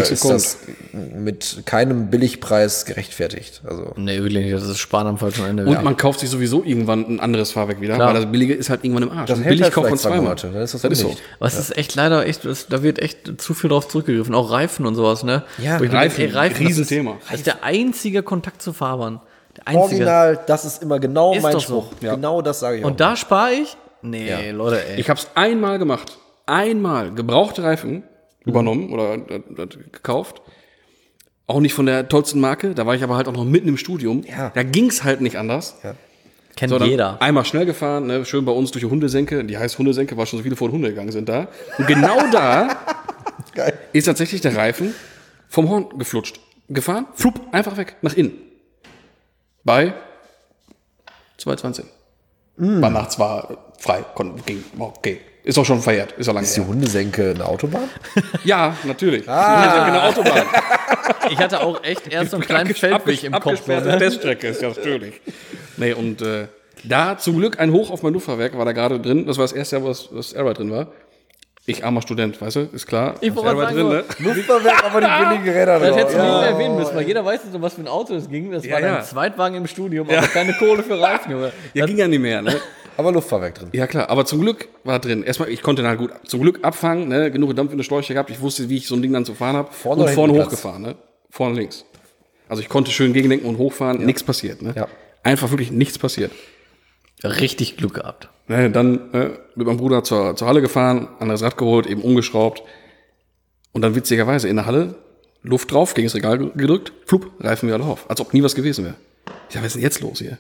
mit keinem Billigpreis gerechtfertigt. Also Nee, wirklich nicht. Das ist Sparen am falschen Ende. Und man kauft sich sowieso irgendwann ein anderes Fahrwerk wieder, Klar. weil das billige ist halt irgendwann im Arsch. Das Und hält billig halt kauft man vielleicht 2 zweimal. Monate, dann ist das ist so. undicht. Aber es ist echt leider da wird echt zu viel drauf zurückgegriffen. Auch Reifen und sowas, ne? Ja, Wo ich mir Reifen, denke, ey, Riesenthema. Das ist der einzige Kontakt zu Fahrbahn. Der einzige. Original, das ist immer genau Ist mein doch so. Spruch. Genau das sage ich auch. Und da spare ich? Nee, Leute, ey. Ich habe es einmal gemacht. Einmal gebrauchte Reifen übernommen oder gekauft. Auch nicht von der tollsten Marke. Da war ich aber halt auch noch mitten im Studium. Ja. Da ging's halt nicht anders. Kennt So, dann jeder. einmal schnell gefahren, ne, schön bei uns durch die Hundesenke. Die heißt Hundesenke, weil schon so viele vor den Hunde gegangen sind da. Und genau da Geil. ist tatsächlich der Reifen vom Horn geflutscht. Gefahren, flupp, einfach weg, nach innen. Bei 2,20. War nachts frei, ging, okay. Ist auch schon verjährt, ist auch lange Ist die her. Hundesenke eine Autobahn? Ja, natürlich. Eine Autobahn. Ich hatte auch echt erst so einen kleinen Feldweg im Kopf. Abgesperrte Ne? Teststrecke ist ja natürlich. Nee, und da zum Glück ein Hoch auf mein Luftfahrwerk war da gerade drin. Das war das erste Jahr, wo das Airbag drin war. Ich armer Student, weißt du, ist klar. Ich wollte Airbag sagen, ne? Luftfahrwerk, aber die billigen Räder Das drauf. hättest du nicht erwähnen müssen, weil jeder weiß jetzt, um was für ein Auto es ging. Das war ja. dein Zweitwagen im Studium, aber keine Kohle für Reifen, Junge. Ja, ging ja nicht mehr, ne? Aber Luftfahrwerk drin. Ja, klar, aber zum Glück war drin. Erstmal, ich konnte dann halt gut zum Glück abfangen, ne? Genug Dampf in der Schläuche gehabt. Ich wusste, wie ich so ein Ding dann zu fahren habe. Vorne Und oder vorne hinten hochgefahren, ne? Vorne links. Also ich konnte schön gegenlenken und hochfahren, nichts passiert, ne? Ja. Einfach wirklich nichts passiert. Richtig Glück gehabt. Ne, dann mit meinem Bruder zur Halle gefahren, anderes Rad geholt, eben umgeschraubt. Und dann witzigerweise in der Halle, Luft drauf, gegen das Regal gedrückt, flupp, Reifen wieder drauf. Als ob nie was gewesen wäre. Ich sag, was ist denn jetzt los hier?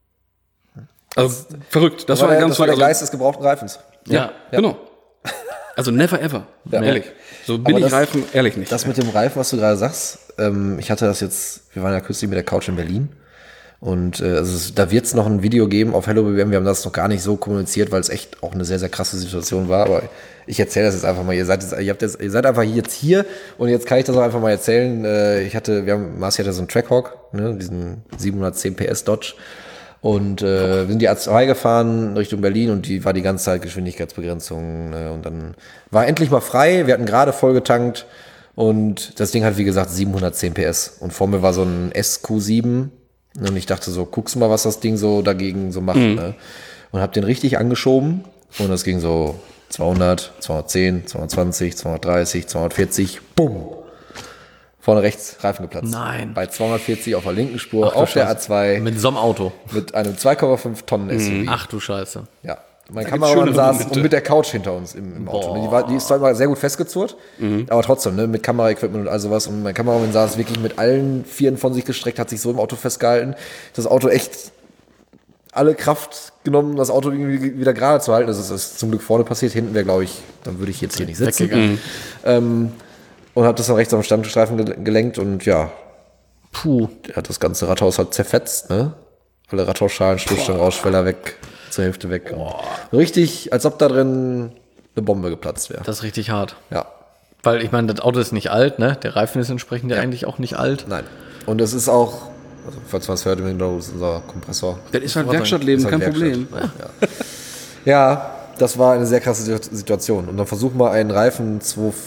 Also verrückt. Das war ganz der also, Geist des gebrauchten Reifens. ja, genau. Also never ever. Ja. Ehrlich. So Aber billig das- Reifen, ehrlich nicht. Das mit dem Reifen, was du gerade sagst, ich hatte das jetzt, wir waren ja kürzlich mit der Couch in Berlin und da wird es noch ein Video geben auf Hello BBM, wir haben das noch gar nicht so kommuniziert, weil es echt auch eine sehr, sehr krasse Situation war, aber ich erzähle das jetzt einfach mal, ihr seid einfach jetzt hier und jetzt kann ich das auch einfach mal erzählen. Marci hatte so einen Trackhawk, ne, diesen 710 PS Dodge. Und wir sind die A2 gefahren Richtung Berlin und die war die ganze Zeit Geschwindigkeitsbegrenzung. Und dann war endlich mal frei. Wir hatten gerade voll getankt und das Ding hat, wie gesagt, 710 PS. Und vor mir war so ein SQ7 und ich dachte so, guckst du mal, was das Ding so dagegen so macht. Ne? Und hab den richtig angeschoben und das ging so 200, 210, 220, 230, 240, bumm. Vorne rechts Reifen geplatzt. Nein. Bei 240 auf der linken Spur auf der A2 Mit so einem Auto. mit einem 2,5 Tonnen SUV. Ach du Scheiße. Ja. Mein gibt's Kameramann schöne saß Momente. und mit der Couch hinter uns im Auto. Die ist zwar immer sehr gut festgezurrt, aber trotzdem, ne, mit Kameraequipment und all sowas. Und mein Kameramann saß wirklich mit allen Vieren von sich gestreckt, hat sich so im Auto festgehalten. Das Auto echt alle Kraft genommen, das Auto irgendwie wieder gerade zu halten. Das ist zum Glück vorne passiert. Hinten wäre, glaube ich, dann würde ich jetzt hier nicht sitzen. Und hat das dann rechts am Standstreifen gelenkt und ja, Puh. das ganze Rathaus hat zerfetzt, ne? Alle Rathausschalen, Stoßstangen, Rausschweller weg, zur Hälfte weg. Richtig, als ob da drin eine Bombe geplatzt wäre. Das ist richtig hart. Ja, Weil ich meine, das Auto ist nicht alt, ne? Der Reifen ist entsprechend ja eigentlich auch nicht alt. nein. Und es ist auch, also falls man es hört im Hintergrund, ist unser Kompressor. Das ist halt Werkstattleben, Ist halt kein Werkstatt. Problem. Ja, das war eine sehr krasse Situation. Und dann versuchen wir einen Reifen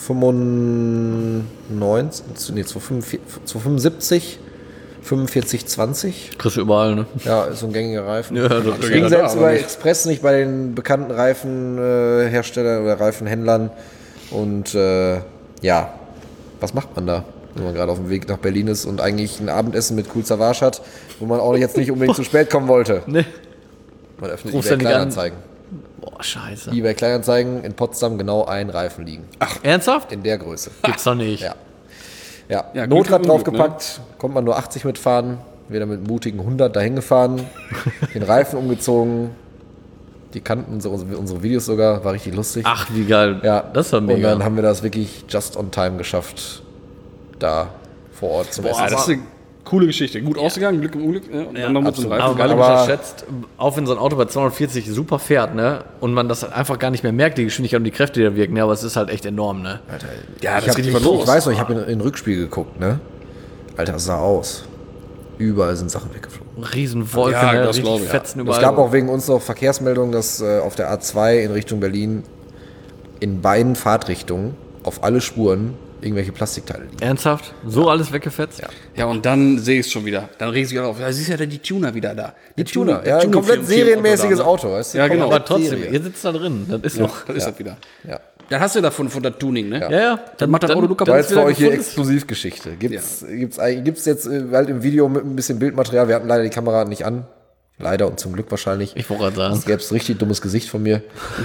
275, 45, 20. Kriegst du überall, ne? Ja, ist so ein gängiger Reifen. Ja, das Ich ging selbst aber über nicht. Express nicht bei den bekannten Reifenherstellern oder Reifenhändlern. Und ja, was macht man da, wenn man gerade auf dem Weg nach Berlin ist und eigentlich ein Abendessen mit Cool Savage hat, wo man auch jetzt nicht unbedingt zu spät kommen wollte? Ne. Man öffnet Rufst eBay du nicht an? Kleinanzeigen. Boah, scheiße. eBay Kleinanzeigen in Potsdam genau ein Reifen liegen. Ernsthaft? In der Größe. Gibt's doch nicht. Ja. Ja, Ja, Notrad Glück im Unglück, draufgepackt, konnte man nur 80 mitfahren, wieder mit mutigen 100 dahin gefahren, den Reifen umgezogen, die kannten unsere Videos sogar, war richtig lustig. Ach, wie geil. Ja, Das war und mega. dann haben wir das wirklich just on time geschafft, da vor Ort zum Essen. Ja, das ist eine coole Geschichte. Gut ausgegangen, Glück im Unglück. Ja, und dann noch mit so einem Aber Reifen. weil du Aber- unterschätzt, auch wenn so ein Auto bei 240 super fährt, ne? Und man das einfach gar nicht mehr merkt, die Geschwindigkeit und die Kräfte, die da wirken, ne? Aber es ist halt echt enorm, ne? Ja, ich weiß noch, ich habe in den Rückspiegel geguckt, ne? Alter, das sah aus. Überall sind Sachen weggeflogen. Riesenwolken, Ja, ne? das glaub Richtig ich, fetzen Es überall. gab auch wegen uns noch Verkehrsmeldungen, dass auf der A2 in Richtung Berlin in beiden Fahrtrichtungen auf alle Spuren irgendwelche Plastikteile liegen. Ernsthaft? So alles weggefetzt? Ja. Ja, und dann sehe ich es schon wieder. Dann reg ich auf. Ja, siehst ja die Tuner wieder da. Die Tuner, der ja, ein komplett Tuning-Firmen- serienmäßiges da, ne? Auto, weißt du? Ja, genau. Aber trotzdem, Serie. ihr sitzt da drin. Das ist Ja, noch. das ist das wieder. Ja. Dann hast du davon von der Tuning, ne? Ja. Dann macht das Auto du kaputt. War dann jetzt ist für wieder euch hier gefunden. Exklusivgeschichte. Gibt's jetzt halt im Video mit ein bisschen Bildmaterial. Wir hatten leider die Kamera nicht an. Leider und zum Glück wahrscheinlich. Ich wollte gerade sagen. Sonst gäbe es richtig dummes Gesicht von mir.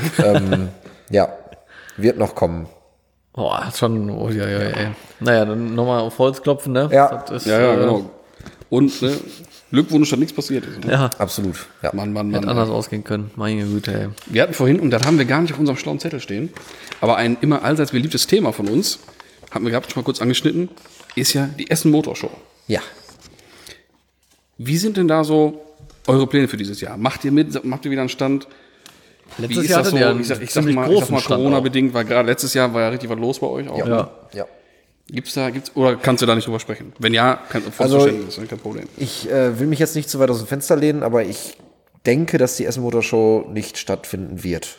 Ja, wird noch kommen. Boah, hat schon. Oh, ja, ey. Naja, dann nochmal auf Holz klopfen, ne? Ja. Das ist, Ja, genau. Und ne, Glückwunsch, dass nichts passiert ist. Ne? Ja, Absolut. Ja. Mann. hätte anders ausgehen können. Meine Güte, ey. Wir hatten vorhin, und das haben wir gar nicht auf unserem schlauen Zettel stehen, aber ein immer allseits beliebtes Thema von uns, haben wir gehabt, schon mal kurz angeschnitten, ist ja die Essen Motorshow. Ja. Wie sind denn da so eure Pläne für dieses Jahr? Macht ihr mit? Macht ihr wieder einen Stand? Wie ist das so? Ich sag mal Corona-bedingt, weil gerade letztes Jahr war ja richtig was los bei euch auch. Ja. Ja. Gibt's oder kannst du da nicht drüber sprechen? Wenn ja, voll Also- Verständnis, kein Problem. Ich will mich jetzt nicht zu weit aus dem Fenster lehnen, aber ich denke, dass die Essen Motorshow nicht stattfinden wird.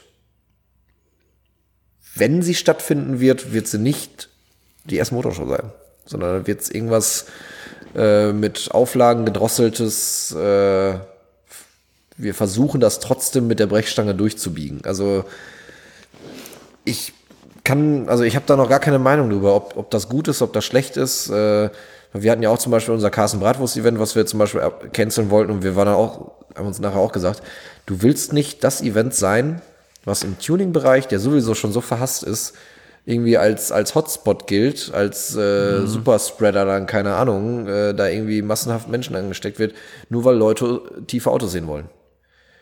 Wenn sie stattfinden wird, wird sie nicht die Essen Motorshow sein, sondern wird es irgendwas mit Auflagen gedrosseltes. Wir versuchen das trotzdem mit der Brechstange durchzubiegen. Also ich habe da noch gar keine Meinung drüber, ob das gut ist, ob das schlecht ist. Wir hatten ja auch zum Beispiel unser Carsten Bratwurst-Event, was wir zum Beispiel canceln wollten, und wir haben uns nachher auch gesagt, du willst nicht das Event sein, was im Tuning-Bereich, der sowieso schon so verhasst ist, irgendwie als Hotspot gilt, als Superspreader dann, keine Ahnung, da irgendwie massenhaft Menschen angesteckt wird, nur weil Leute tiefe Autos sehen wollen.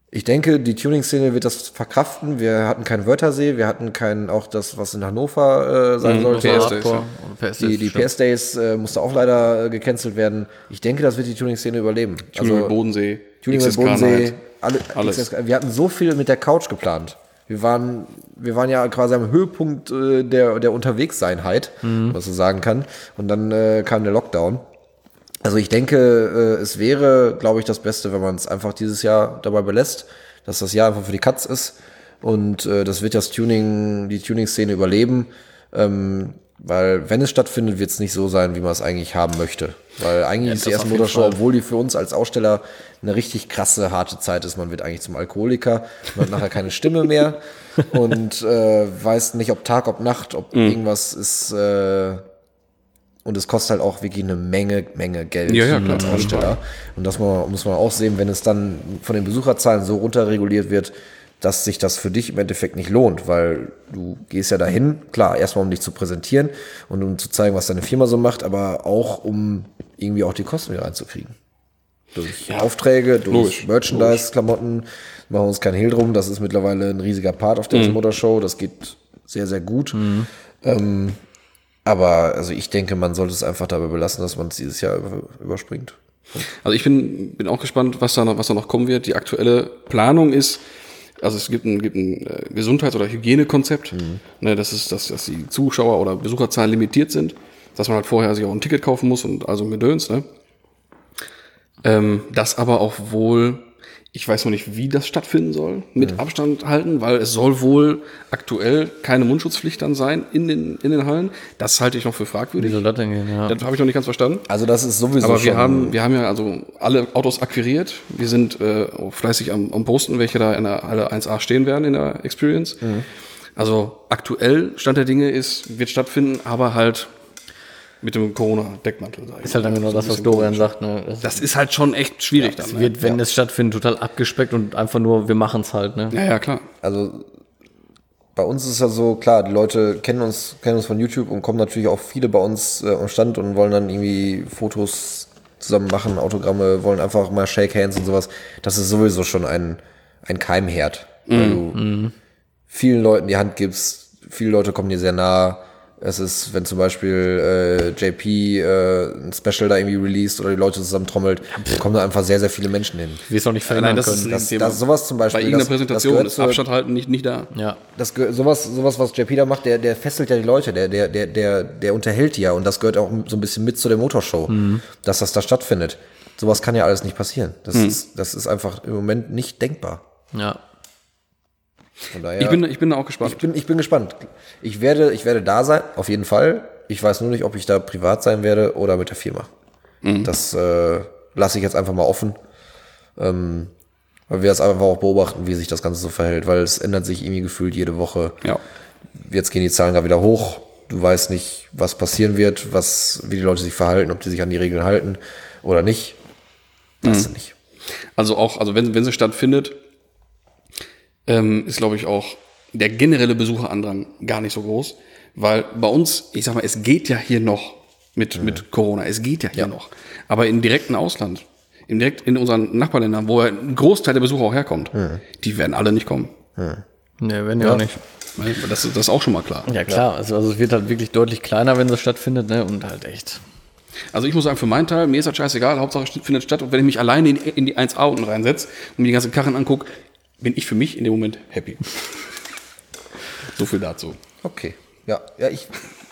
Ich denke, die Tuning-Szene wird das verkraften. Wir hatten keinen Wörthersee, wir hatten auch das, was in Hannover sein sollte. Die PS-Days musste auch leider gecancelt werden. Ich denke, das wird die Tuning-Szene überleben. Tuning mit Bodensee, Tuning mit Bodensee, alles. Wir hatten so viel mit der Couch geplant. Wir waren ja quasi am Höhepunkt der Unterwegseinheit, was man sagen kann. Und dann kam der Lockdown. Also ich denke, es wäre, glaube ich, das Beste, wenn man es einfach dieses Jahr dabei belässt, dass das Jahr einfach für die Katz ist. Und das wird die Tuning-Szene überleben. Weil wenn es stattfindet, wird es nicht so sein, wie man es eigentlich haben möchte. Weil eigentlich ist die erste Motorshow, obwohl die für uns als Aussteller eine richtig krasse, harte Zeit ist. Man wird eigentlich zum Alkoholiker, man hat nachher keine Stimme mehr und weiß nicht, ob Tag, ob Nacht, ob irgendwas ist. Und es kostet halt auch wirklich eine Menge Geld als Aussteller. Und das muss man auch sehen, wenn es dann von den Besucherzahlen so runterreguliert wird, dass sich das für dich im Endeffekt nicht lohnt, weil du gehst ja dahin, klar, erstmal um dich zu präsentieren und um zu zeigen, was deine Firma so macht, aber auch um irgendwie auch die Kosten wieder reinzukriegen. Durch Aufträge, durch Merchandise, Klamotten, machen wir uns keinen Hehl drum, das ist mittlerweile ein riesiger Part auf der Motorshow, das geht sehr, sehr gut. Aber also ich denke, man sollte es einfach dabei belassen, dass man es dieses Jahr überspringt. Also ich bin auch gespannt, was da noch kommen wird. Die aktuelle Planung ist, also es gibt ein Gesundheits- oder Hygienekonzept, ne, dass die Zuschauer- oder Besucherzahlen limitiert sind, dass man halt vorher sich auch ein Ticket kaufen muss und also ein Gedöns, ne? Das aber auch wohl, ich weiß noch nicht, wie das stattfinden soll, mit Abstand halten, weil es soll wohl aktuell keine Mundschutzpflicht dann sein in den Hallen. Das halte ich noch für fragwürdig. Wie soll das denn gehen, ja. Das habe ich noch nicht ganz verstanden. Also das ist sowieso aber wir schon... haben ja also alle Autos akquiriert. Wir sind auch fleißig am Posten, welche da in der Halle 1A stehen werden in der Experience. Also aktuell Stand der Dinge wird stattfinden, aber halt mit dem Corona-Deckmantel. Ist halt dann genau das, was Dorian sagt. Ne? Das ist halt schon echt schwierig. Es wird, wenn es stattfindet, total abgespeckt und einfach nur, wir machen es halt. Ne? Ja, klar. Also bei uns ist es ja so, klar, die Leute kennen uns von YouTube und kommen natürlich auch viele bei uns am Stand und wollen dann irgendwie Fotos zusammen machen, Autogramme, wollen einfach mal Shake Hands und sowas. Das ist sowieso schon ein Keimherd, weil du vielen Leuten die Hand gibst, viele Leute kommen dir sehr nah. Es ist, wenn zum Beispiel JP ein Special da irgendwie released oder die Leute zusammen trommelt, kommen da einfach sehr, sehr viele Menschen hin. Wir es auch nicht verhindern können. Das sowas zum Beispiel. Bei irgendeiner Präsentation ist Abstand halten nicht da. Ja. Sowas, was JP da macht, der fesselt ja die Leute, der unterhält die ja und das gehört auch so ein bisschen mit zu der Motorshow, dass das da stattfindet. Sowas kann ja alles nicht passieren. Das ist einfach im Moment nicht denkbar. Ja. Von daher, ich bin da auch gespannt. Ich bin gespannt. Ich werde da sein, auf jeden Fall. Ich weiß nur nicht, ob ich da privat sein werde oder mit der Firma. Das lasse ich jetzt einfach mal offen. Weil wir das einfach auch beobachten, wie sich das Ganze so verhält. Weil es ändert sich irgendwie gefühlt jede Woche. Ja. Jetzt gehen die Zahlen gerade wieder hoch. Du weißt nicht, was passieren wird, wie die Leute sich verhalten, ob die sich an die Regeln halten oder nicht. Weißt du nicht. Also wenn sie stattfindet, ist, glaube ich, auch der generelle Besucherandrang gar nicht so groß, weil bei uns, ich sag mal, es geht ja hier noch mit Corona, es geht ja hier noch, aber im direkten Ausland, in unseren Nachbarländern, wo ein Großteil der Besucher auch herkommt, die werden alle nicht kommen. Ne, werden ja auch nicht. Das ist auch schon mal klar. Ja, klar, also es wird halt wirklich deutlich kleiner, wenn das stattfindet, ne, und halt echt. Also ich muss sagen, für meinen Teil, mir ist das scheißegal, Hauptsache es findet statt, und wenn ich mich alleine in die 1A unten reinsetze und mir die ganzen Karren angucke, bin ich für mich in dem Moment happy. So viel dazu. Okay. Ja, ich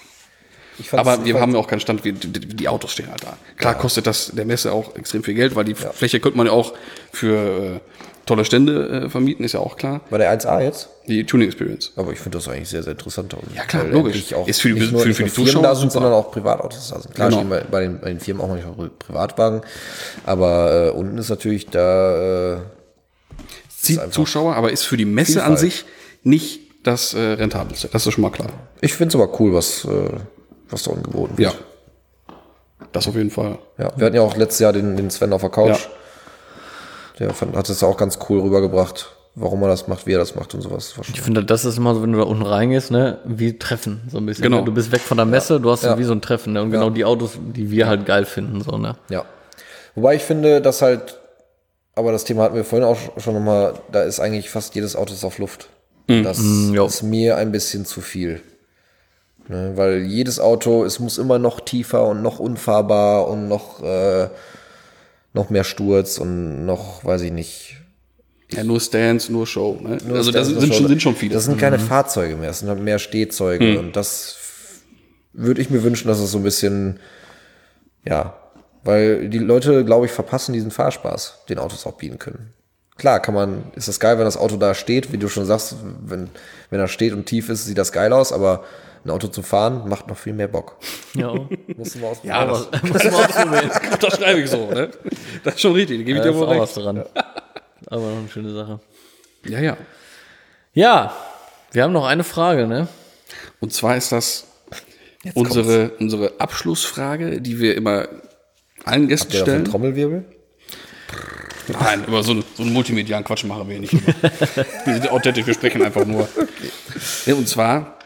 aber wir haben ja auch keinen Stand, die Autos stehen halt da. Klar kostet das der Messe auch extrem viel Geld, weil die Fläche könnte man ja auch für tolle Stände vermieten, ist ja auch klar. Bei der 1A jetzt? Die Tuning Experience. Aber ich finde das eigentlich sehr, sehr interessant. Ja klar, logisch. Auch ist für die Zuschauer da sind, sondern auch Privatautos da sind. Klar, stehen bei den Firmen auch manchmal Privatwagen. Aber unten ist natürlich da... zieht Zuschauer, aber ist für die Messe Vielfalt an sich nicht das rentabelste. Das ist schon mal klar. Ich finde es aber cool, was da unten geboten wird. Ja, das auf jeden Fall. Ja, wir hatten ja auch letztes Jahr den Sven auf der Couch. Ja. Der hat es auch ganz cool rübergebracht, warum er das macht, wie er das macht und sowas. Ich finde, das ist immer so, wenn du da unten reingehst, ne, wie Treffen, so ein bisschen. Genau. Ne? Du bist weg von der Messe, du hast wie so ein Treffen, ne? Und genau die Autos, die wir halt geil finden, so, ne. Ja. Wobei ich finde, dass halt aber das Thema hatten wir vorhin auch schon nochmal, da ist eigentlich fast jedes Auto auf Luft. Das ist mir ein bisschen zu viel. Ne, weil jedes Auto, es muss immer noch tiefer und noch unfahrbar und noch mehr Sturz und noch, weiß ich nicht. Ja, nur Stands, nur Show. Ne? Nur Also das Stands, nur Show. sind schon viele. Das sind keine Fahrzeuge mehr, es sind halt mehr Stehzeuge. Und das würde ich mir wünschen, dass es so ein bisschen, ja, weil die Leute, glaube ich, verpassen diesen Fahrspaß, den Autos auch bieten können. Klar, ist das geil, wenn das Auto da steht, wie du schon sagst, wenn er steht und tief ist, sieht das geil aus, aber ein Auto zu fahren macht noch viel mehr Bock. Ja. Musst du mal ausprobieren. Ja, das schreibe ich so. Ne? Das ist schon richtig, da gebe ich dir ist wohl auch recht. was dran. Aber noch eine schöne Sache. Ja, ja. Ja, wir haben noch eine Frage, ne? Und zwar ist das unsere Abschlussfrage, die wir immer allen Gästen Habt ihr da einen stellen. Trommelwirbel? Nein, über so einen multimedialen Quatsch machen wir nicht. Wir sind authentisch, wir sprechen einfach nur. Okay. Ja, und zwar,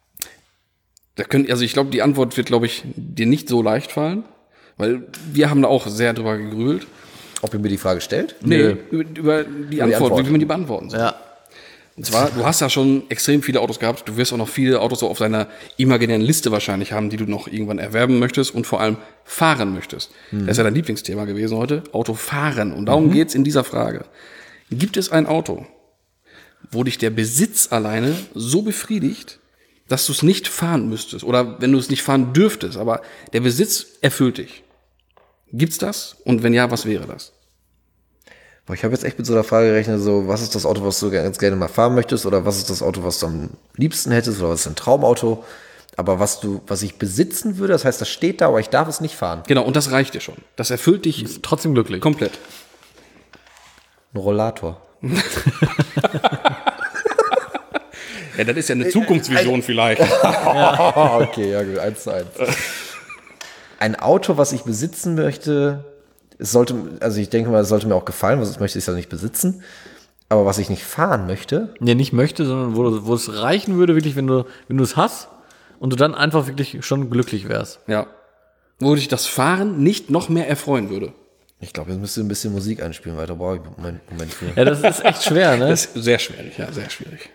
ich glaube, die Antwort wird, glaube ich, dir nicht so leicht fallen, weil wir haben da auch sehr drüber gegrübelt. Ob ihr mir die Frage stellt? Nee, über die Antwort, wie man die beantworten soll. Ja. Und zwar, du hast ja schon extrem viele Autos gehabt. Du wirst auch noch viele Autos so auf deiner imaginären Liste wahrscheinlich haben, die du noch irgendwann erwerben möchtest und vor allem fahren möchtest. Das ist ja dein Lieblingsthema gewesen heute, Autofahren. Und darum geht's in dieser Frage. Gibt es ein Auto, wo dich der Besitz alleine so befriedigt, dass du es nicht fahren müsstest? Oder wenn du es nicht fahren dürftest, aber der Besitz erfüllt dich. Gibt's das? Und wenn ja, was wäre das? Boah, ich habe jetzt echt mit so einer Frage gerechnet, so, was ist das Auto, was du ganz gerne mal fahren möchtest, oder was ist das Auto, was du am liebsten hättest, oder was ist ein Traumauto, aber was ich besitzen würde, das heißt, das steht da, aber ich darf es nicht fahren. Genau, und das reicht dir schon. Das erfüllt dich Trotzdem glücklich. komplett. Ein Rollator. Ja, das ist ja eine Zukunftsvision vielleicht. Okay, ja gut, 1:1. Ein Auto, was ich besitzen möchte, ich denke mal, es sollte mir auch gefallen, was ich möchte, ich ja nicht besitzen. Aber was ich nicht fahren möchte. Nee, nicht möchte, sondern wo es reichen würde, wirklich, wenn du es hast und du dann einfach wirklich schon glücklich wärst. Ja. Wo dich das Fahren nicht noch mehr erfreuen würde. Ich glaube, jetzt müsst ihr ein bisschen Musik einspielen, weil da brauche ich Moment für. Ja, das ist echt schwer, ne? Das ist sehr schwierig, ja, sehr schwierig.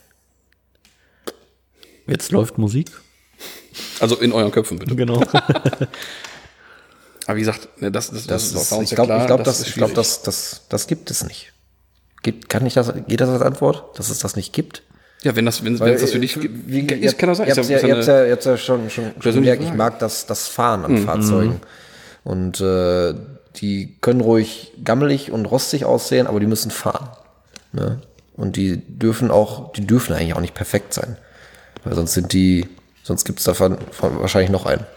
Jetzt läuft Musik. Also in euren Köpfen bitte. Genau. Aber wie gesagt, ne, das ist bei uns Ich ja glaube, klar, das gibt es nicht. Geht das als Antwort, dass es das nicht gibt? Ja, wenn es das für dich ist, kann das sein. Ihr habt ja schon gemerkt, ich mag das Fahren an Fahrzeugen. Und die können ruhig gammelig und rostig aussehen, aber die müssen fahren. Ne? Und die dürfen eigentlich auch nicht perfekt sein. Weil sonst gibt es davon wahrscheinlich noch einen.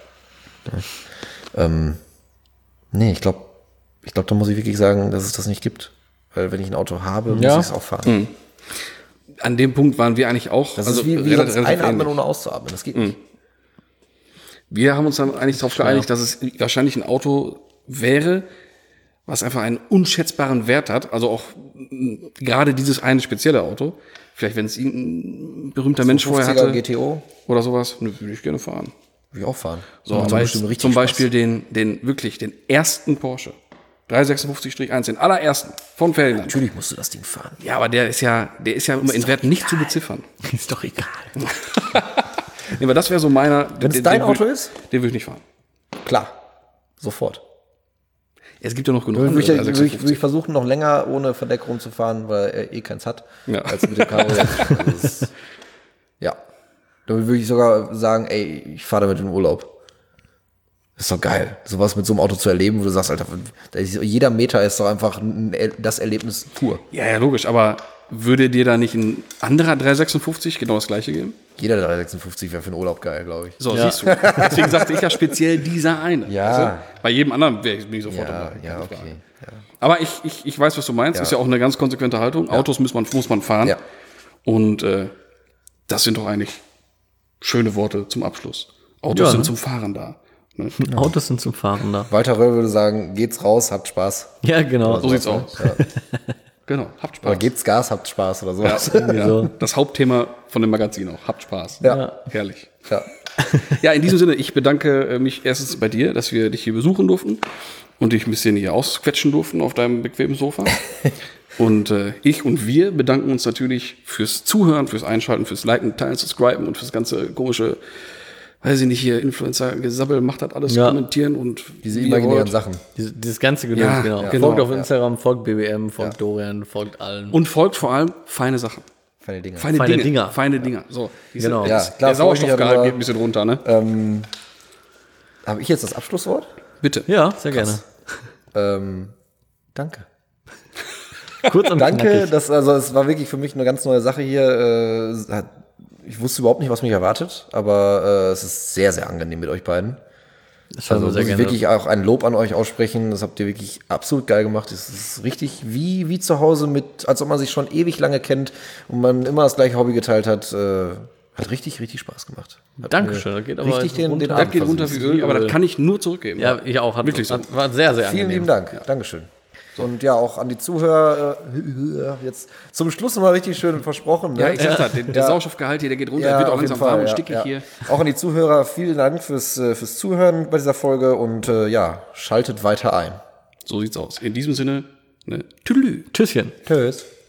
Nee, ich glaube, da muss ich wirklich sagen, dass es das nicht gibt. Weil wenn ich ein Auto habe, muss ich es auch fahren. An dem Punkt waren wir eigentlich auch. Das ist wie sonst einatmen, ähnlich. ohne auszuatmen. Das geht nicht. Wir haben uns dann eigentlich darauf geeinigt, dass es wahrscheinlich ein Auto wäre, was einfach einen unschätzbaren Wert hat. Also auch gerade dieses eine spezielle Auto. Vielleicht, wenn es ein berühmter Mensch vorher hatte. GTO Oder sowas, würde ich gerne fahren. würde ich auch fahren. So, aber zum Beispiel den ersten Porsche. 356-1, den allerersten von Ferdinand. Natürlich musst du das Ding fahren. Ja, aber der ist ja immer in Wert nicht zu beziffern. Ist doch egal. Nee, aber das wäre so meiner. Wenn es dein Auto ist? Den würde ich nicht fahren. Klar. Sofort. Es gibt ja noch genug Würde ich 356. versuchen, noch länger ohne Verdeck rumzufahren, weil er keins hat. Ja. Als mit dem Cabrio. Ja. Da würde ich sogar sagen, ich fahre damit in den Urlaub. Das ist doch geil, sowas mit so einem Auto zu erleben, wo du sagst, Alter, jeder Meter ist doch einfach das Erlebnis pur. Ja, logisch, aber würde dir da nicht ein anderer 356 genau das gleiche geben? Jeder 356 wäre für den Urlaub geil, glaube ich. So, siehst du. Deswegen sagte ich ja speziell dieser eine. Ja. Weißt du? Bei jedem anderen bin ich sofort dabei. Ja, keine okay. Frage. Ja. Aber ich weiß, was du meinst. Ja. Ist ja auch eine ganz konsequente Haltung. Autos muss man fahren. Ja. Und das sind doch eigentlich schöne Worte zum Abschluss. Autos sind zum Fahren da. Ne? Autos sind zum Fahren da. Walter Röll würde sagen, geht's raus, habt Spaß. Ja, genau. So sieht's aus. Ja. Genau, habt Spaß. Oder gebt's Gas, habt Spaß oder sowas. Ja, so. das Hauptthema von dem Magazin auch. Habt Spaß. Ja. Herrlich. Ja. Ja, in diesem Sinne, ich bedanke mich erstens bei dir, dass wir dich hier besuchen durften. und dich ein bisschen hier ausquetschen durften auf deinem bequemen Sofa. Und ich und wir bedanken uns natürlich fürs Zuhören, fürs Einschalten, fürs Liken, Teilen, Subscriben und fürs ganze komische, weiß ich nicht, hier Influencer-Gesabbel, macht das alles, kommentieren und Diese wie ihr imaginären wollt. Sachen. Dieses ganze Gedöns, Ja, genau. ja. Folgt Genau, auf Instagram, folgt BBM, folgt Dorian, folgt allen. Und folgt vor allem feine Sachen. Feine Dinge. Feine Feine Dinge. Dinger. Feine Dinger. So, Genau. Ja, klar, der freu ich mich Sauerstoffgehalt darüber. geht ein bisschen runter, ne? Habe ich jetzt das Abschlusswort? Bitte. Ja, sehr gerne. Danke. Kurz und Danke, knackig. es war wirklich für mich eine ganz neue Sache hier. Ich wusste überhaupt nicht, was mich erwartet, aber es ist sehr, sehr angenehm mit euch beiden. Das Also hören wir muss ich wirklich auch ein Lob an euch aussprechen. Das habt ihr wirklich absolut geil gemacht. Es ist richtig wie zu Hause als ob man sich schon ewig lange kennt und man immer das gleiche Hobby geteilt hat. Hat richtig, richtig Spaß gemacht. Hat Dankeschön, mir das geht aber richtig den runter. Das Abend geht runter wie versüßt. Öl, aber das kann ich nur zurückgeben. Ja, ich auch. Wirklich so. War sehr, sehr Vielen angenehm. lieben Dank. Dankeschön. Und ja, auch an die Zuhörer, jetzt zum Schluss nochmal richtig schön versprochen. Ne? Ja, ich sag das, der Sauerstoffgehalt hier, der geht runter, Ja, wird auch auf jeden langsam warm und ja, stickig ja. hier. Auch an die Zuhörer, vielen Dank fürs Zuhören bei dieser Folge und schaltet weiter ein. So sieht's aus. In diesem Sinne, ne, Tüdelü. Tschüsschen. Tschüss.